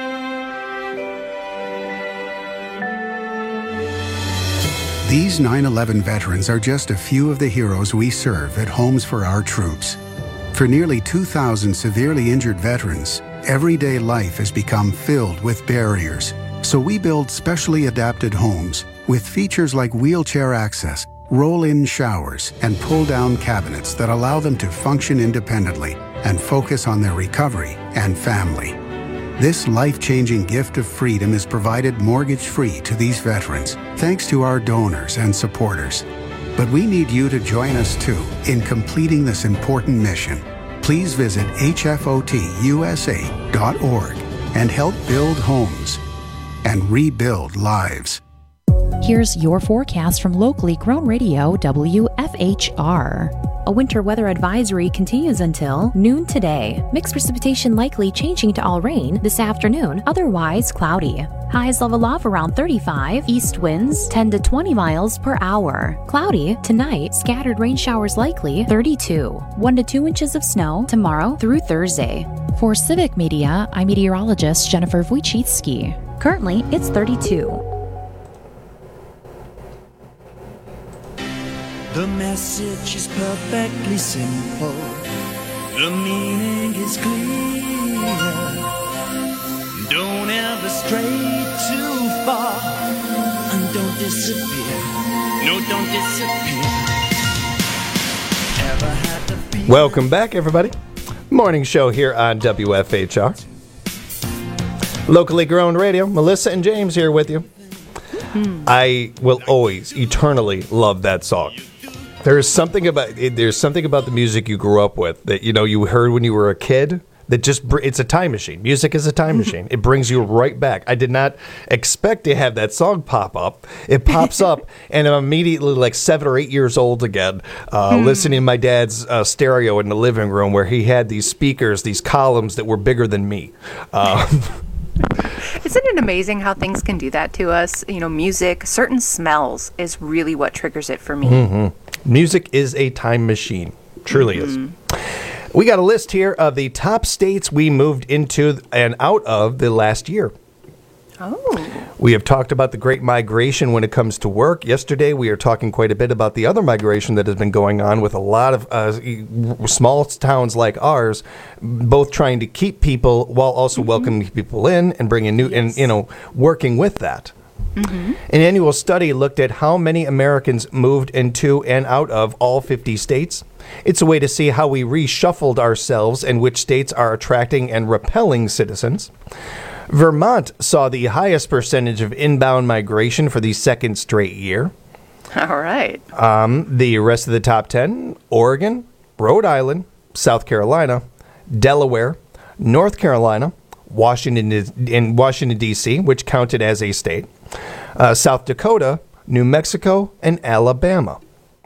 These nine eleven veterans are just a few of the heroes we serve at Homes for Our Troops. For nearly two thousand severely injured veterans, everyday life has become filled with barriers. So we build specially adapted homes with features like wheelchair access, roll-in showers, and pull-down cabinets that allow them to function independently and focus on their recovery and family. This life-changing gift of freedom is provided mortgage-free to these veterans, thanks to our donors and supporters. But we need you to join us too in completing this important mission. Please visit H F O T U S A dot org and help build homes and rebuild lives. Here's your forecast from locally grown radio W F H R. A winter weather advisory continues until noon today. Mixed precipitation likely changing to all rain this afternoon, otherwise cloudy. Highs level off around thirty-five, east winds ten to twenty miles per hour. Cloudy tonight, scattered rain showers likely thirty-two. one to two inches of snow tomorrow through Thursday. For Civic Media, I'm meteorologist Jennifer Wojcicki. Currently, it's thirty-two. The message is perfectly simple. The meaning is clear. Don't ever stray too far. And don't disappear. No, don't disappear. Ever had the feeling? Welcome back, everybody. Morning show here on W F H R. Locally grown radio. Melissa and James here with you. Mm-hmm. I will always, eternally love that song. There's something about there's something about the music you grew up with that, you know, you heard when you were a kid that just, it's a time machine. Music is a time machine. It brings you right back. I did not expect to have that song pop up. It pops up, and I'm immediately like seven or eight years old again, uh, hmm. listening to my dad's uh, stereo in the living room where he had these speakers, these columns that were bigger than me. Um, Isn't it amazing how things can do that to us? You know, music, certain smells is really what triggers it for me. Mm-hmm. Music is a time machine. Truly mm-hmm. is. We got a list here of the top states we moved into and out of the last year. Oh. We have talked about the Great Migration when it comes to work. Yesterday, we are talking quite a bit about the other migration that has been going on with a lot of uh, small towns like ours, both trying to keep people while also mm-hmm. welcoming people in and bringing new, yes. and you know, working with that. Mm-hmm. An annual study looked at how many Americans moved into and out of all fifty states. It's a way to see how we reshuffled ourselves and which states are attracting and repelling citizens. Vermont saw the highest percentage of inbound migration for the second straight year. All right. Um, the rest of the top ten, Oregon, Rhode Island, South Carolina, Delaware, North Carolina, Washington in Washington, D C, which counted as a state, uh, South Dakota, New Mexico, and Alabama.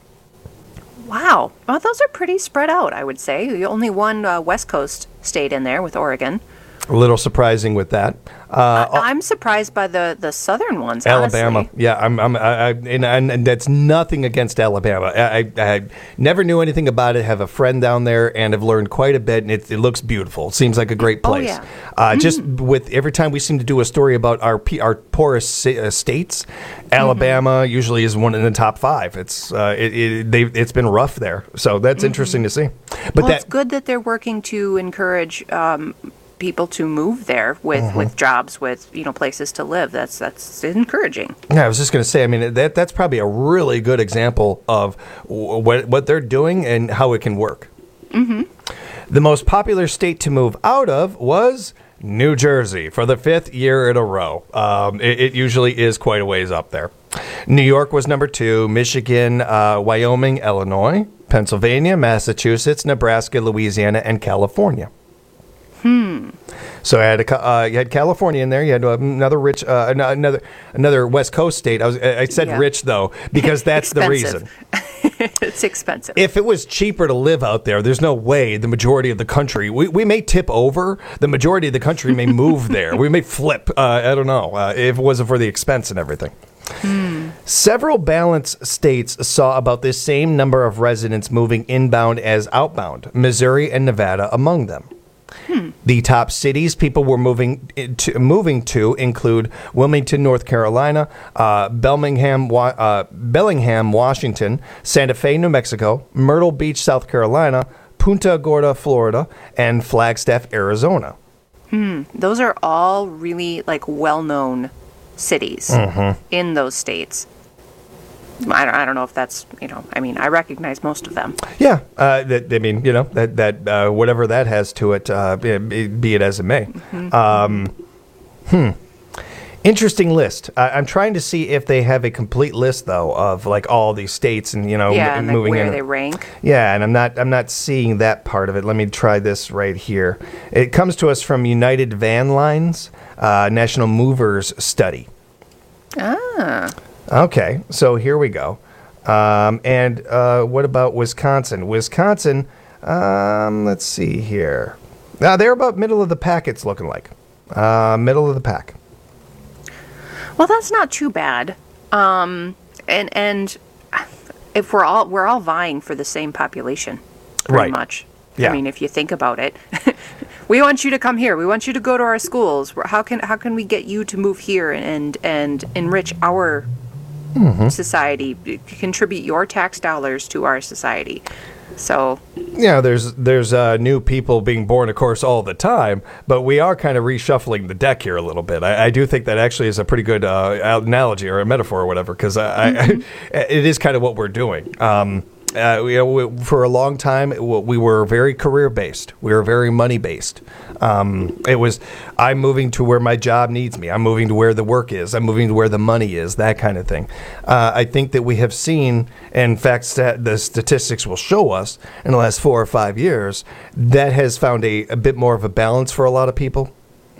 Wow. Well, those are pretty spread out, I would say. Only one uh, West Coast state in there with Oregon. A little surprising with that. Uh, I, I'm surprised by the, the southern ones, Alabama. honestly. Yeah, I'm, I'm, I, I, and, and that's nothing against Alabama. I, I, I never knew anything about it. Have a friend down there and have learned quite a bit, and it, it looks beautiful. It seems like a great place. Oh, yeah. uh, mm-hmm. Just with every time we seem to do a story about our our poorest uh, states, Alabama mm-hmm. usually is one in the top five. It's uh, it, it, they've, it's been rough there, so that's mm-hmm. interesting to see. But well, that, it's good that they're working to encourage Um, people to move there with, mm-hmm. with jobs, with, you know, places to live. That's that's encouraging. Yeah, I was just going to say, I mean, that that's probably a really good example of w- what what they're doing and how it can work. Mm-hmm. The most popular state to move out of was New Jersey for the fifth year in a row. Um, it, it usually is quite a ways up there. New York was number two, Michigan, uh, Wyoming, Illinois, Pennsylvania, Massachusetts, Nebraska, Louisiana, and California. Hmm. So I had a, uh, you had California in there. You had another rich, uh, another another West Coast state. I was I said Yeah. rich though because that's the reason. It's expensive. If it was cheaper to live out there, there's no way the majority of the country. We we may tip over. The majority of the country may move there. We may flip. Uh, I don't know uh, if it wasn't for the expense and everything. Hmm. Several balanced states saw about the same number of residents moving inbound as outbound. Missouri and Nevada among them. Hmm. The top cities people were moving to, moving to include Wilmington, North Carolina, uh, Bellingham, Wa- uh, Bellingham, Washington, Santa Fe, New Mexico, Myrtle Beach, South Carolina, Punta Gorda, Florida, and Flagstaff, Arizona. Hmm. Those are all really like well-known cities Mm-hmm. in those states. I don't, I don't know if that's, you know, I mean, I recognize most of them. Yeah, uh, that, I mean, you know, that that uh, whatever that has to it, uh, be, be it as it may. Mm-hmm. Um, hmm. Interesting list. I, I'm trying to see if they have a complete list though of like all these states and you know yeah, m- and like moving where in. they rank. Yeah, and I'm not I'm not seeing that part of it. Let me try this right here. It comes to us from United Van Lines uh, National Movers Study. Ah. Okay, so here we go. Um, and uh, what about Wisconsin? Wisconsin, um, let's see here. Now, they're about middle of the pack, it's looking like. Uh, middle of the pack. Well, that's not too bad. Um, and and if we're all we're all vying for the same population, pretty Right. much. Yeah. I mean, if you think about it, we want you to come here. We want you to go to our schools. How can how can we get you to move here and and enrich our Mhm. society, contribute your tax dollars to our society? So, Yeah, there's there's uh, new people being born, of course, all the time, but we are kind of reshuffling the deck here a little bit. I, I do think that actually is a pretty good uh, analogy or a metaphor or whatever, because I, Mm-hmm. I, it is kind of what we're doing. Um, uh, we, we, for a long time, we were very career-based. We were very money-based. Um, it was, I'm moving to where my job needs me. I'm moving to where the work is. I'm moving to where the money is, that kind of thing. Uh, I think that we have seen, in fact, stat, the statistics will show us in the last four or five years, that has found a, a bit more of a balance for a lot of people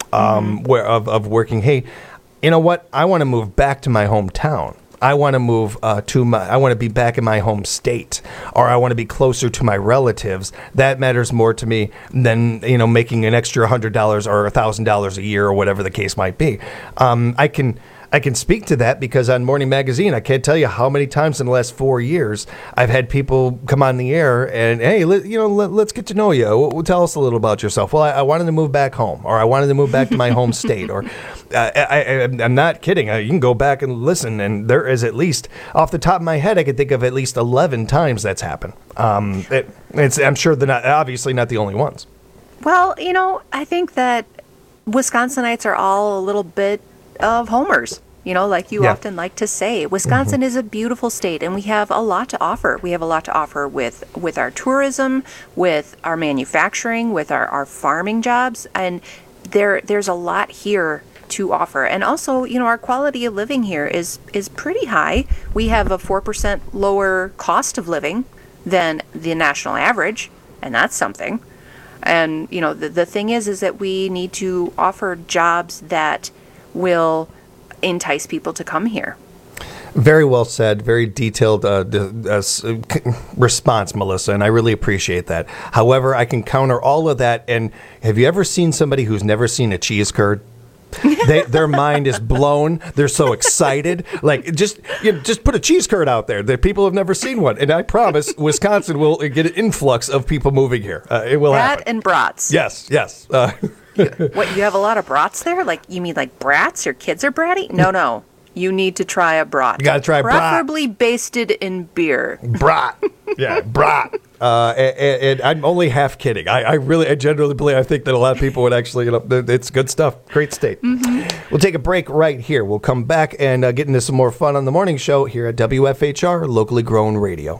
um, where of, of working, hey, you know what? I want to move back to my hometown. I want to move uh, to my, I want to be back in my home state, or I want to be closer to my relatives. That matters more to me than, you know, making an extra hundred dollars or a thousand dollars a year or whatever the case might be. Um, I can, I can speak to that because on Morning Magazine, I can't tell you how many times in the last four years I've had people come on the air and, hey, let, you know, let, let's get to know you. Well, well, tell us a little about yourself. Well, I, I wanted to move back home, or I wanted to move back to my home state, or uh, I, I, I'm not kidding. Uh, you can go back and listen, and there is at least, off the top of my head, I could think of at least eleven times that's happened. Um, it, it's, I'm sure they're not, obviously not the only ones. well, you know, I think that Wisconsinites are all a little bit of homers. You know, like you Yeah. often like to say, Wisconsin is a beautiful state, and we have a lot to offer. We have a lot to offer with, with our tourism, with our manufacturing, with our, our farming jobs, and there there's a lot here to offer. And also, you know, our quality of living here is is pretty high. We have a four percent lower cost of living than the national average, and that's something. And, you know, the, the thing is, is that we need to offer jobs that will entice people to come here. Very well said. Very detailed uh, d- uh, s- uh, c- response, Melissa, and I really appreciate that. However, I can counter all of that. And have you ever seen somebody who's never seen a cheese curd? they, their mind is blown. They're so excited. Like, just you know, just put a cheese curd out there. The people have never seen one, and I promise Wisconsin will get an influx of people moving here. Uh, it will That happen. and brats. Yes, yes. Uh, What, you have a lot of brats there? Like, you mean like brats? Your kids are bratty? No, no. You need to try a brat. You gotta try a brat. Preferably basted in beer. Brat. Yeah, brat. Uh, and, and I'm only half kidding. I, I really, I genuinely believe, I think that a lot of people would actually, you know, it's good stuff. Great state. Mm-hmm. We'll take a break right here. We'll come back and uh, get into some more fun on the morning show here at W F H R, locally grown radio.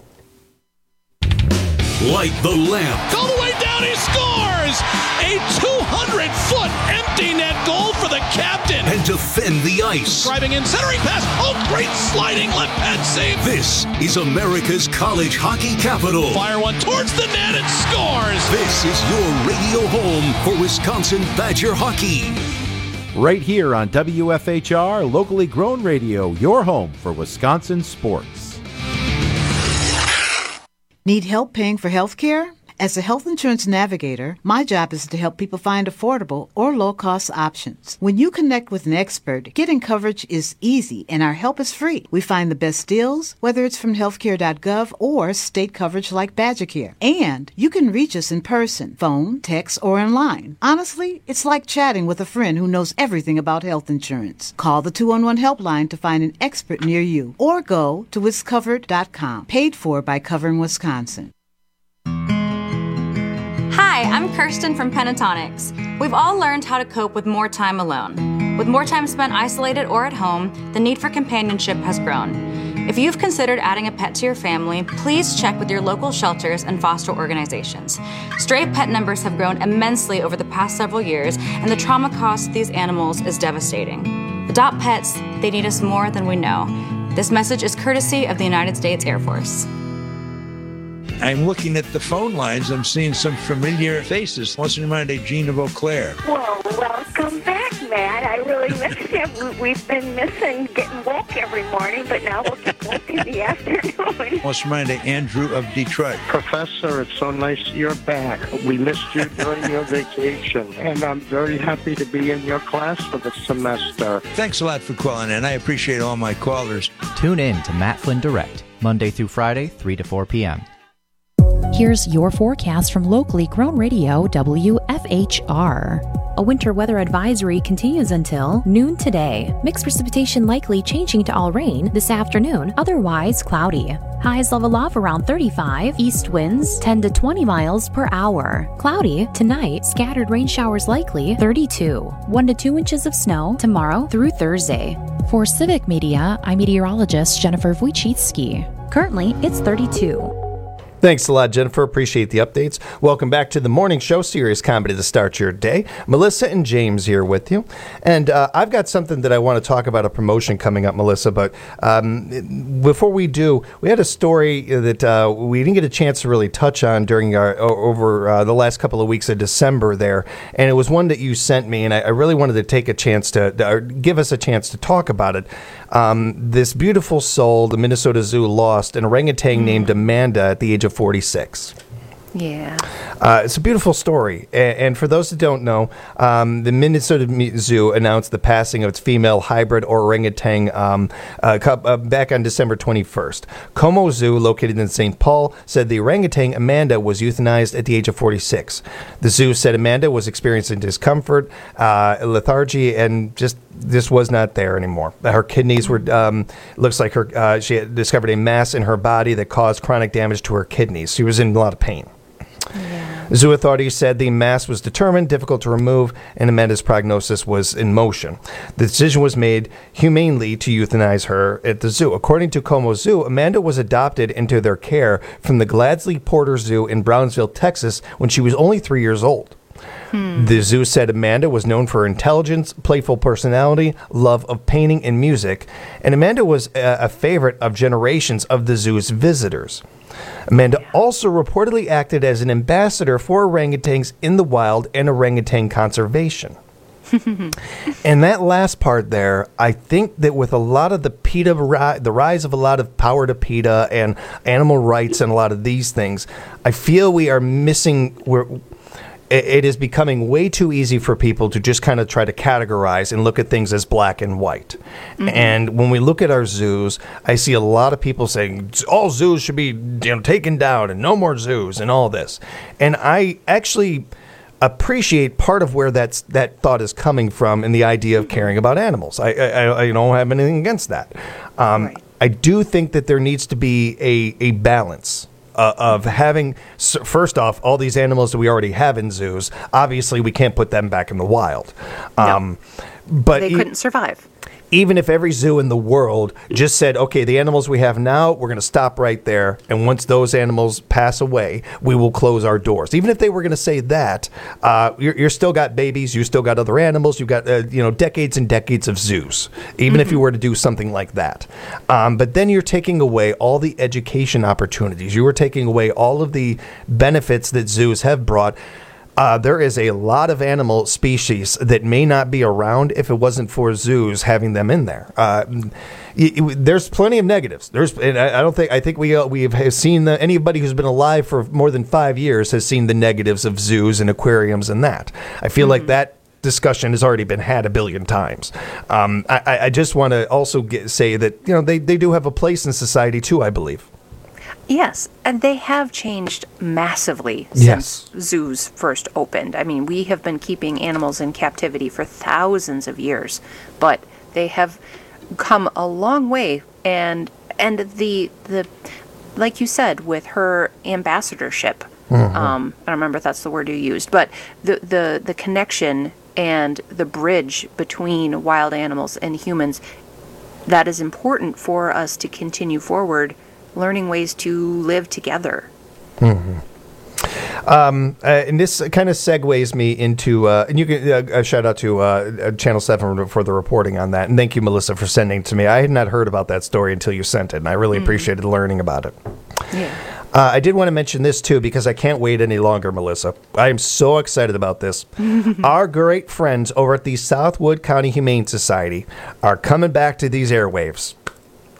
Light the lamp. All the way down, he scores! A two hundred foot empty net goal for the captain. And defend the ice. Driving in, centering pass. Oh, great sliding left pad save. This is America's college hockey capital. Fire one towards the net and scores. This is your radio home for Wisconsin Badger hockey. Right here on W F H R, locally grown radio, your home for Wisconsin sports. Need help paying for health care? As a health insurance navigator, my job is to help people find affordable or low-cost options. When you connect with an expert, getting coverage is easy and our help is free. We find the best deals, whether it's from healthcare dot gov or state coverage like BadgerCare. And you can reach us in person, phone, text, or online. Honestly, it's like chatting with a friend who knows everything about health insurance. Call the two one one helpline to find an expert near you or go to wiscovered dot com. Paid for by Covering Wisconsin. Hi, I'm Kirsten from Pentatonics. We've all learned how to cope with more time alone. With more time spent isolated or at home, the need for companionship has grown. If you've considered adding a pet to your family, please check with your local shelters and foster organizations. Stray pet numbers have grown immensely over the past several years, and the trauma cost of these animals is devastating. Adopt pets, they need us more than we know. This message is courtesy of the United States Air Force. I'm looking at the phone lines. I'm seeing some familiar faces. What's in mind, Gina Vauclair? Well, welcome back, Matt. I really missed you. We've been missing getting woke every morning, but now we'll get woke in the afternoon. doing? Let's remind Andrew of Detroit. Professor, it's so nice you're back. We missed you during your vacation, and I'm very happy to be in your class for the semester. Thanks a lot for calling in. I appreciate all my callers. Tune in to Matt Flynn Direct, Monday through Friday, three to four p.m. Here's your forecast from locally grown radio W F H R. A winter weather advisory continues until noon today. Mixed precipitation likely changing to all rain this afternoon, otherwise cloudy. Highs level off around thirty-five, east winds ten to twenty miles per hour. Cloudy tonight, scattered rain showers likely thirty-two. one to two inches of snow tomorrow through Thursday. For Civic Media, I'm meteorologist Jennifer Wojcicki. Currently, it's thirty-two. Thanks a lot, Jennifer. Appreciate the updates. Welcome back to the morning show, serious comedy to start your day. Melissa and James here with you. And uh, I've got something that I want to talk about, a promotion coming up, Melissa. But um, before we do, we had a story that uh, we didn't get a chance to really touch on during our over uh, the last couple of weeks of December there. And it was one that you sent me, and I, I really wanted to take a chance to, to give us a chance to talk about it. Um, this beautiful soul, the Minnesota Zoo, lost an orangutan mm. named Amanda at the age of forty-six. Yeah. Uh, it's a beautiful story. And, and for those that don't know, um, the Minnesota Zoo announced the passing of its female hybrid orangutan um, uh, uh, back on December twenty-first. Como Zoo, located in Saint Paul, said the orangutan Amanda was euthanized at the age of forty-six. The zoo said Amanda was experiencing discomfort, uh, lethargy, and just this was not there anymore. Her kidneys were, um, looks like her, uh, she had discovered a mass in her body that caused chronic damage to her kidneys. She was in a lot of pain. Yeah. Zoo authorities said the mass was determined, difficult to remove, and Amanda's prognosis was in motion. The decision was made humanely to euthanize her at the zoo. According to Como Zoo, Amanda was adopted into their care from the Gladsley Porter Zoo in Brownsville, Texas, when she was only three years old. Hmm. The zoo said Amanda was known for her intelligence, playful personality, love of painting and music, and Amanda was a, a favorite of generations of the zoo's visitors. Amanda also reportedly acted as an ambassador for orangutans in the wild and orangutan conservation. And that last part there, I think that with a lot of the PETA, the rise of a lot of power to PETA and animal rights and a lot of these things, I feel we are missing... We're, it is becoming way too easy for people to just kind of try to categorize and look at things as black and white. Mm-hmm. And when we look at our zoos, I see a lot of people saying all zoos should be, you know, taken down and no more zoos and all this. And I actually appreciate part of where that's, that thought is coming from in the idea of caring about animals. I, I, I don't have anything against that. Um, right. I do think that there needs to be a, a balance. Uh, of having, first off, all these animals that we already have in zoos. Obviously, we can't put them back in the wild. Um, no. But they couldn't e- survive. Even if every zoo in the world just said, okay, the animals we have now, we're going to stop right there. And once those animals pass away, we will close our doors. Even if they were going to say that, uh, you're, you're still got babies, you still got other animals, you've got uh, you know decades and decades of zoos, even mm-hmm. if you were to do something like that. Um, but then you're taking away all the education opportunities. You are taking away all of the benefits that zoos have brought. Uh, there is a lot of animal species that may not be around if it wasn't for zoos having them in there. Uh, y- y- there's plenty of negatives. There's, and I, I don't think I think we uh, we have seen the, anybody who's been alive for more than five years has seen the negatives of zoos and aquariums and that. I feel mm-hmm. like that discussion has already been had a billion times. Um, I, I just want to also get, say that you know they, they do have a place in society too, I believe. Yes, and they have changed massively yes. since zoos first opened. I mean, we have been keeping animals in captivity for thousands of years, but they have come a long way. And and the the like you said, with her ambassadorship, mm-hmm. um, I don't remember if that's the word you used, but the the the connection and the bridge between wild animals and humans, that is important for us to continue forward. Learning ways to live together. Mm-hmm. Um, uh, and this kind of segues me into, uh, and you can uh, a shout out to uh, Channel seven for the reporting on that. And thank you, Melissa, for sending it to me. I had not heard about that story until you sent it, and I really mm-hmm. appreciated learning about it. Yeah. Uh, I did want to mention this, too, because I can't wait any longer, Melissa. I am so excited about this. Our great friends over at the Southwood County Humane Society are coming back to these airwaves.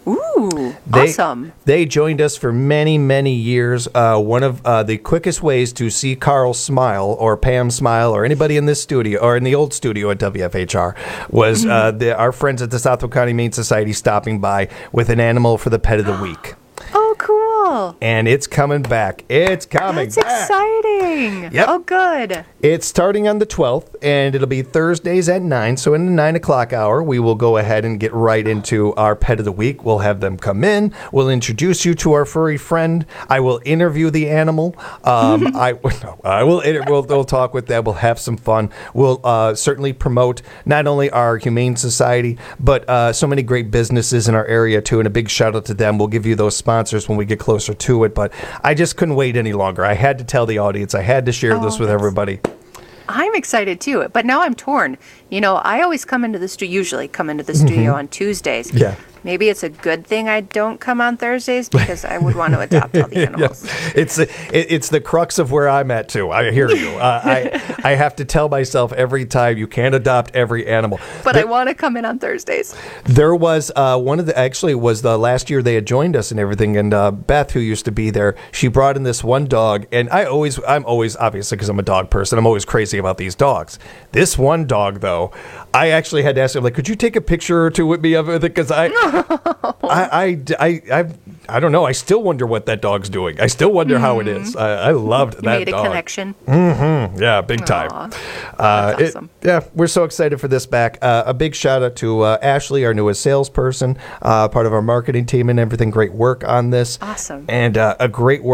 Ooh, They, awesome. They joined us for many, many years. Uh, one of uh, the quickest ways to see Carl smile or Pam smile or anybody in this studio or in the old studio at W F H R was uh, the, our friends at the Southwick County Humane Society stopping by with an animal for the pet of the week. Oh, cool. And it's coming back. It's coming That's back. exciting. Yep. Oh, good. It's starting on the twelfth, and it'll be Thursdays at nine. So in the nine o'clock hour, we will go ahead and get right into our pet of the week. We'll have them come in. We'll introduce you to our furry friend. I will interview the animal. Um, I, no, I will. Inter- we'll, we'll talk with them. We'll have some fun. We'll uh, certainly promote not only our Humane Society, but uh, so many great businesses in our area too. And a big shout out to them. We'll give you those sponsors when we get closer to it. But I just couldn't wait any longer. I had to tell the audience. I had to share Oh, this with that's- everybody. I'm excited too, but now I'm torn. You know, I always come into the studio, usually come into the studio Mhm. on Tuesdays. Yeah. Maybe it's a good thing I don't come on Thursdays because I would want to adopt all the animals. Yes. It's it, it's the crux of where I'm at too. I hear you. Uh, I I have to tell myself every time you can't adopt every animal. But There- I want to come in on Thursdays. There was uh, one of the actually it was the last year they had joined us and everything, and uh, Beth, who used to be there, she brought in this one dog, and I always I'm always obviously because I'm a dog person, I'm always crazy about these dogs. This one dog though, I actually had to ask him like, could you take a picture or two with me of it because I, I I I I I don't know. I still wonder what that dog's doing. I still wonder how it is. I, I loved You that made a dog. connection. Mm-hmm. Yeah, big time. Aw, Uh, that's it- awesome. yeah, we're so excited for this back. Uh, a big shout out to uh, Ashley, our newest salesperson, uh, part of our marketing team and everything. Great work on this. Awesome. And uh, a great work.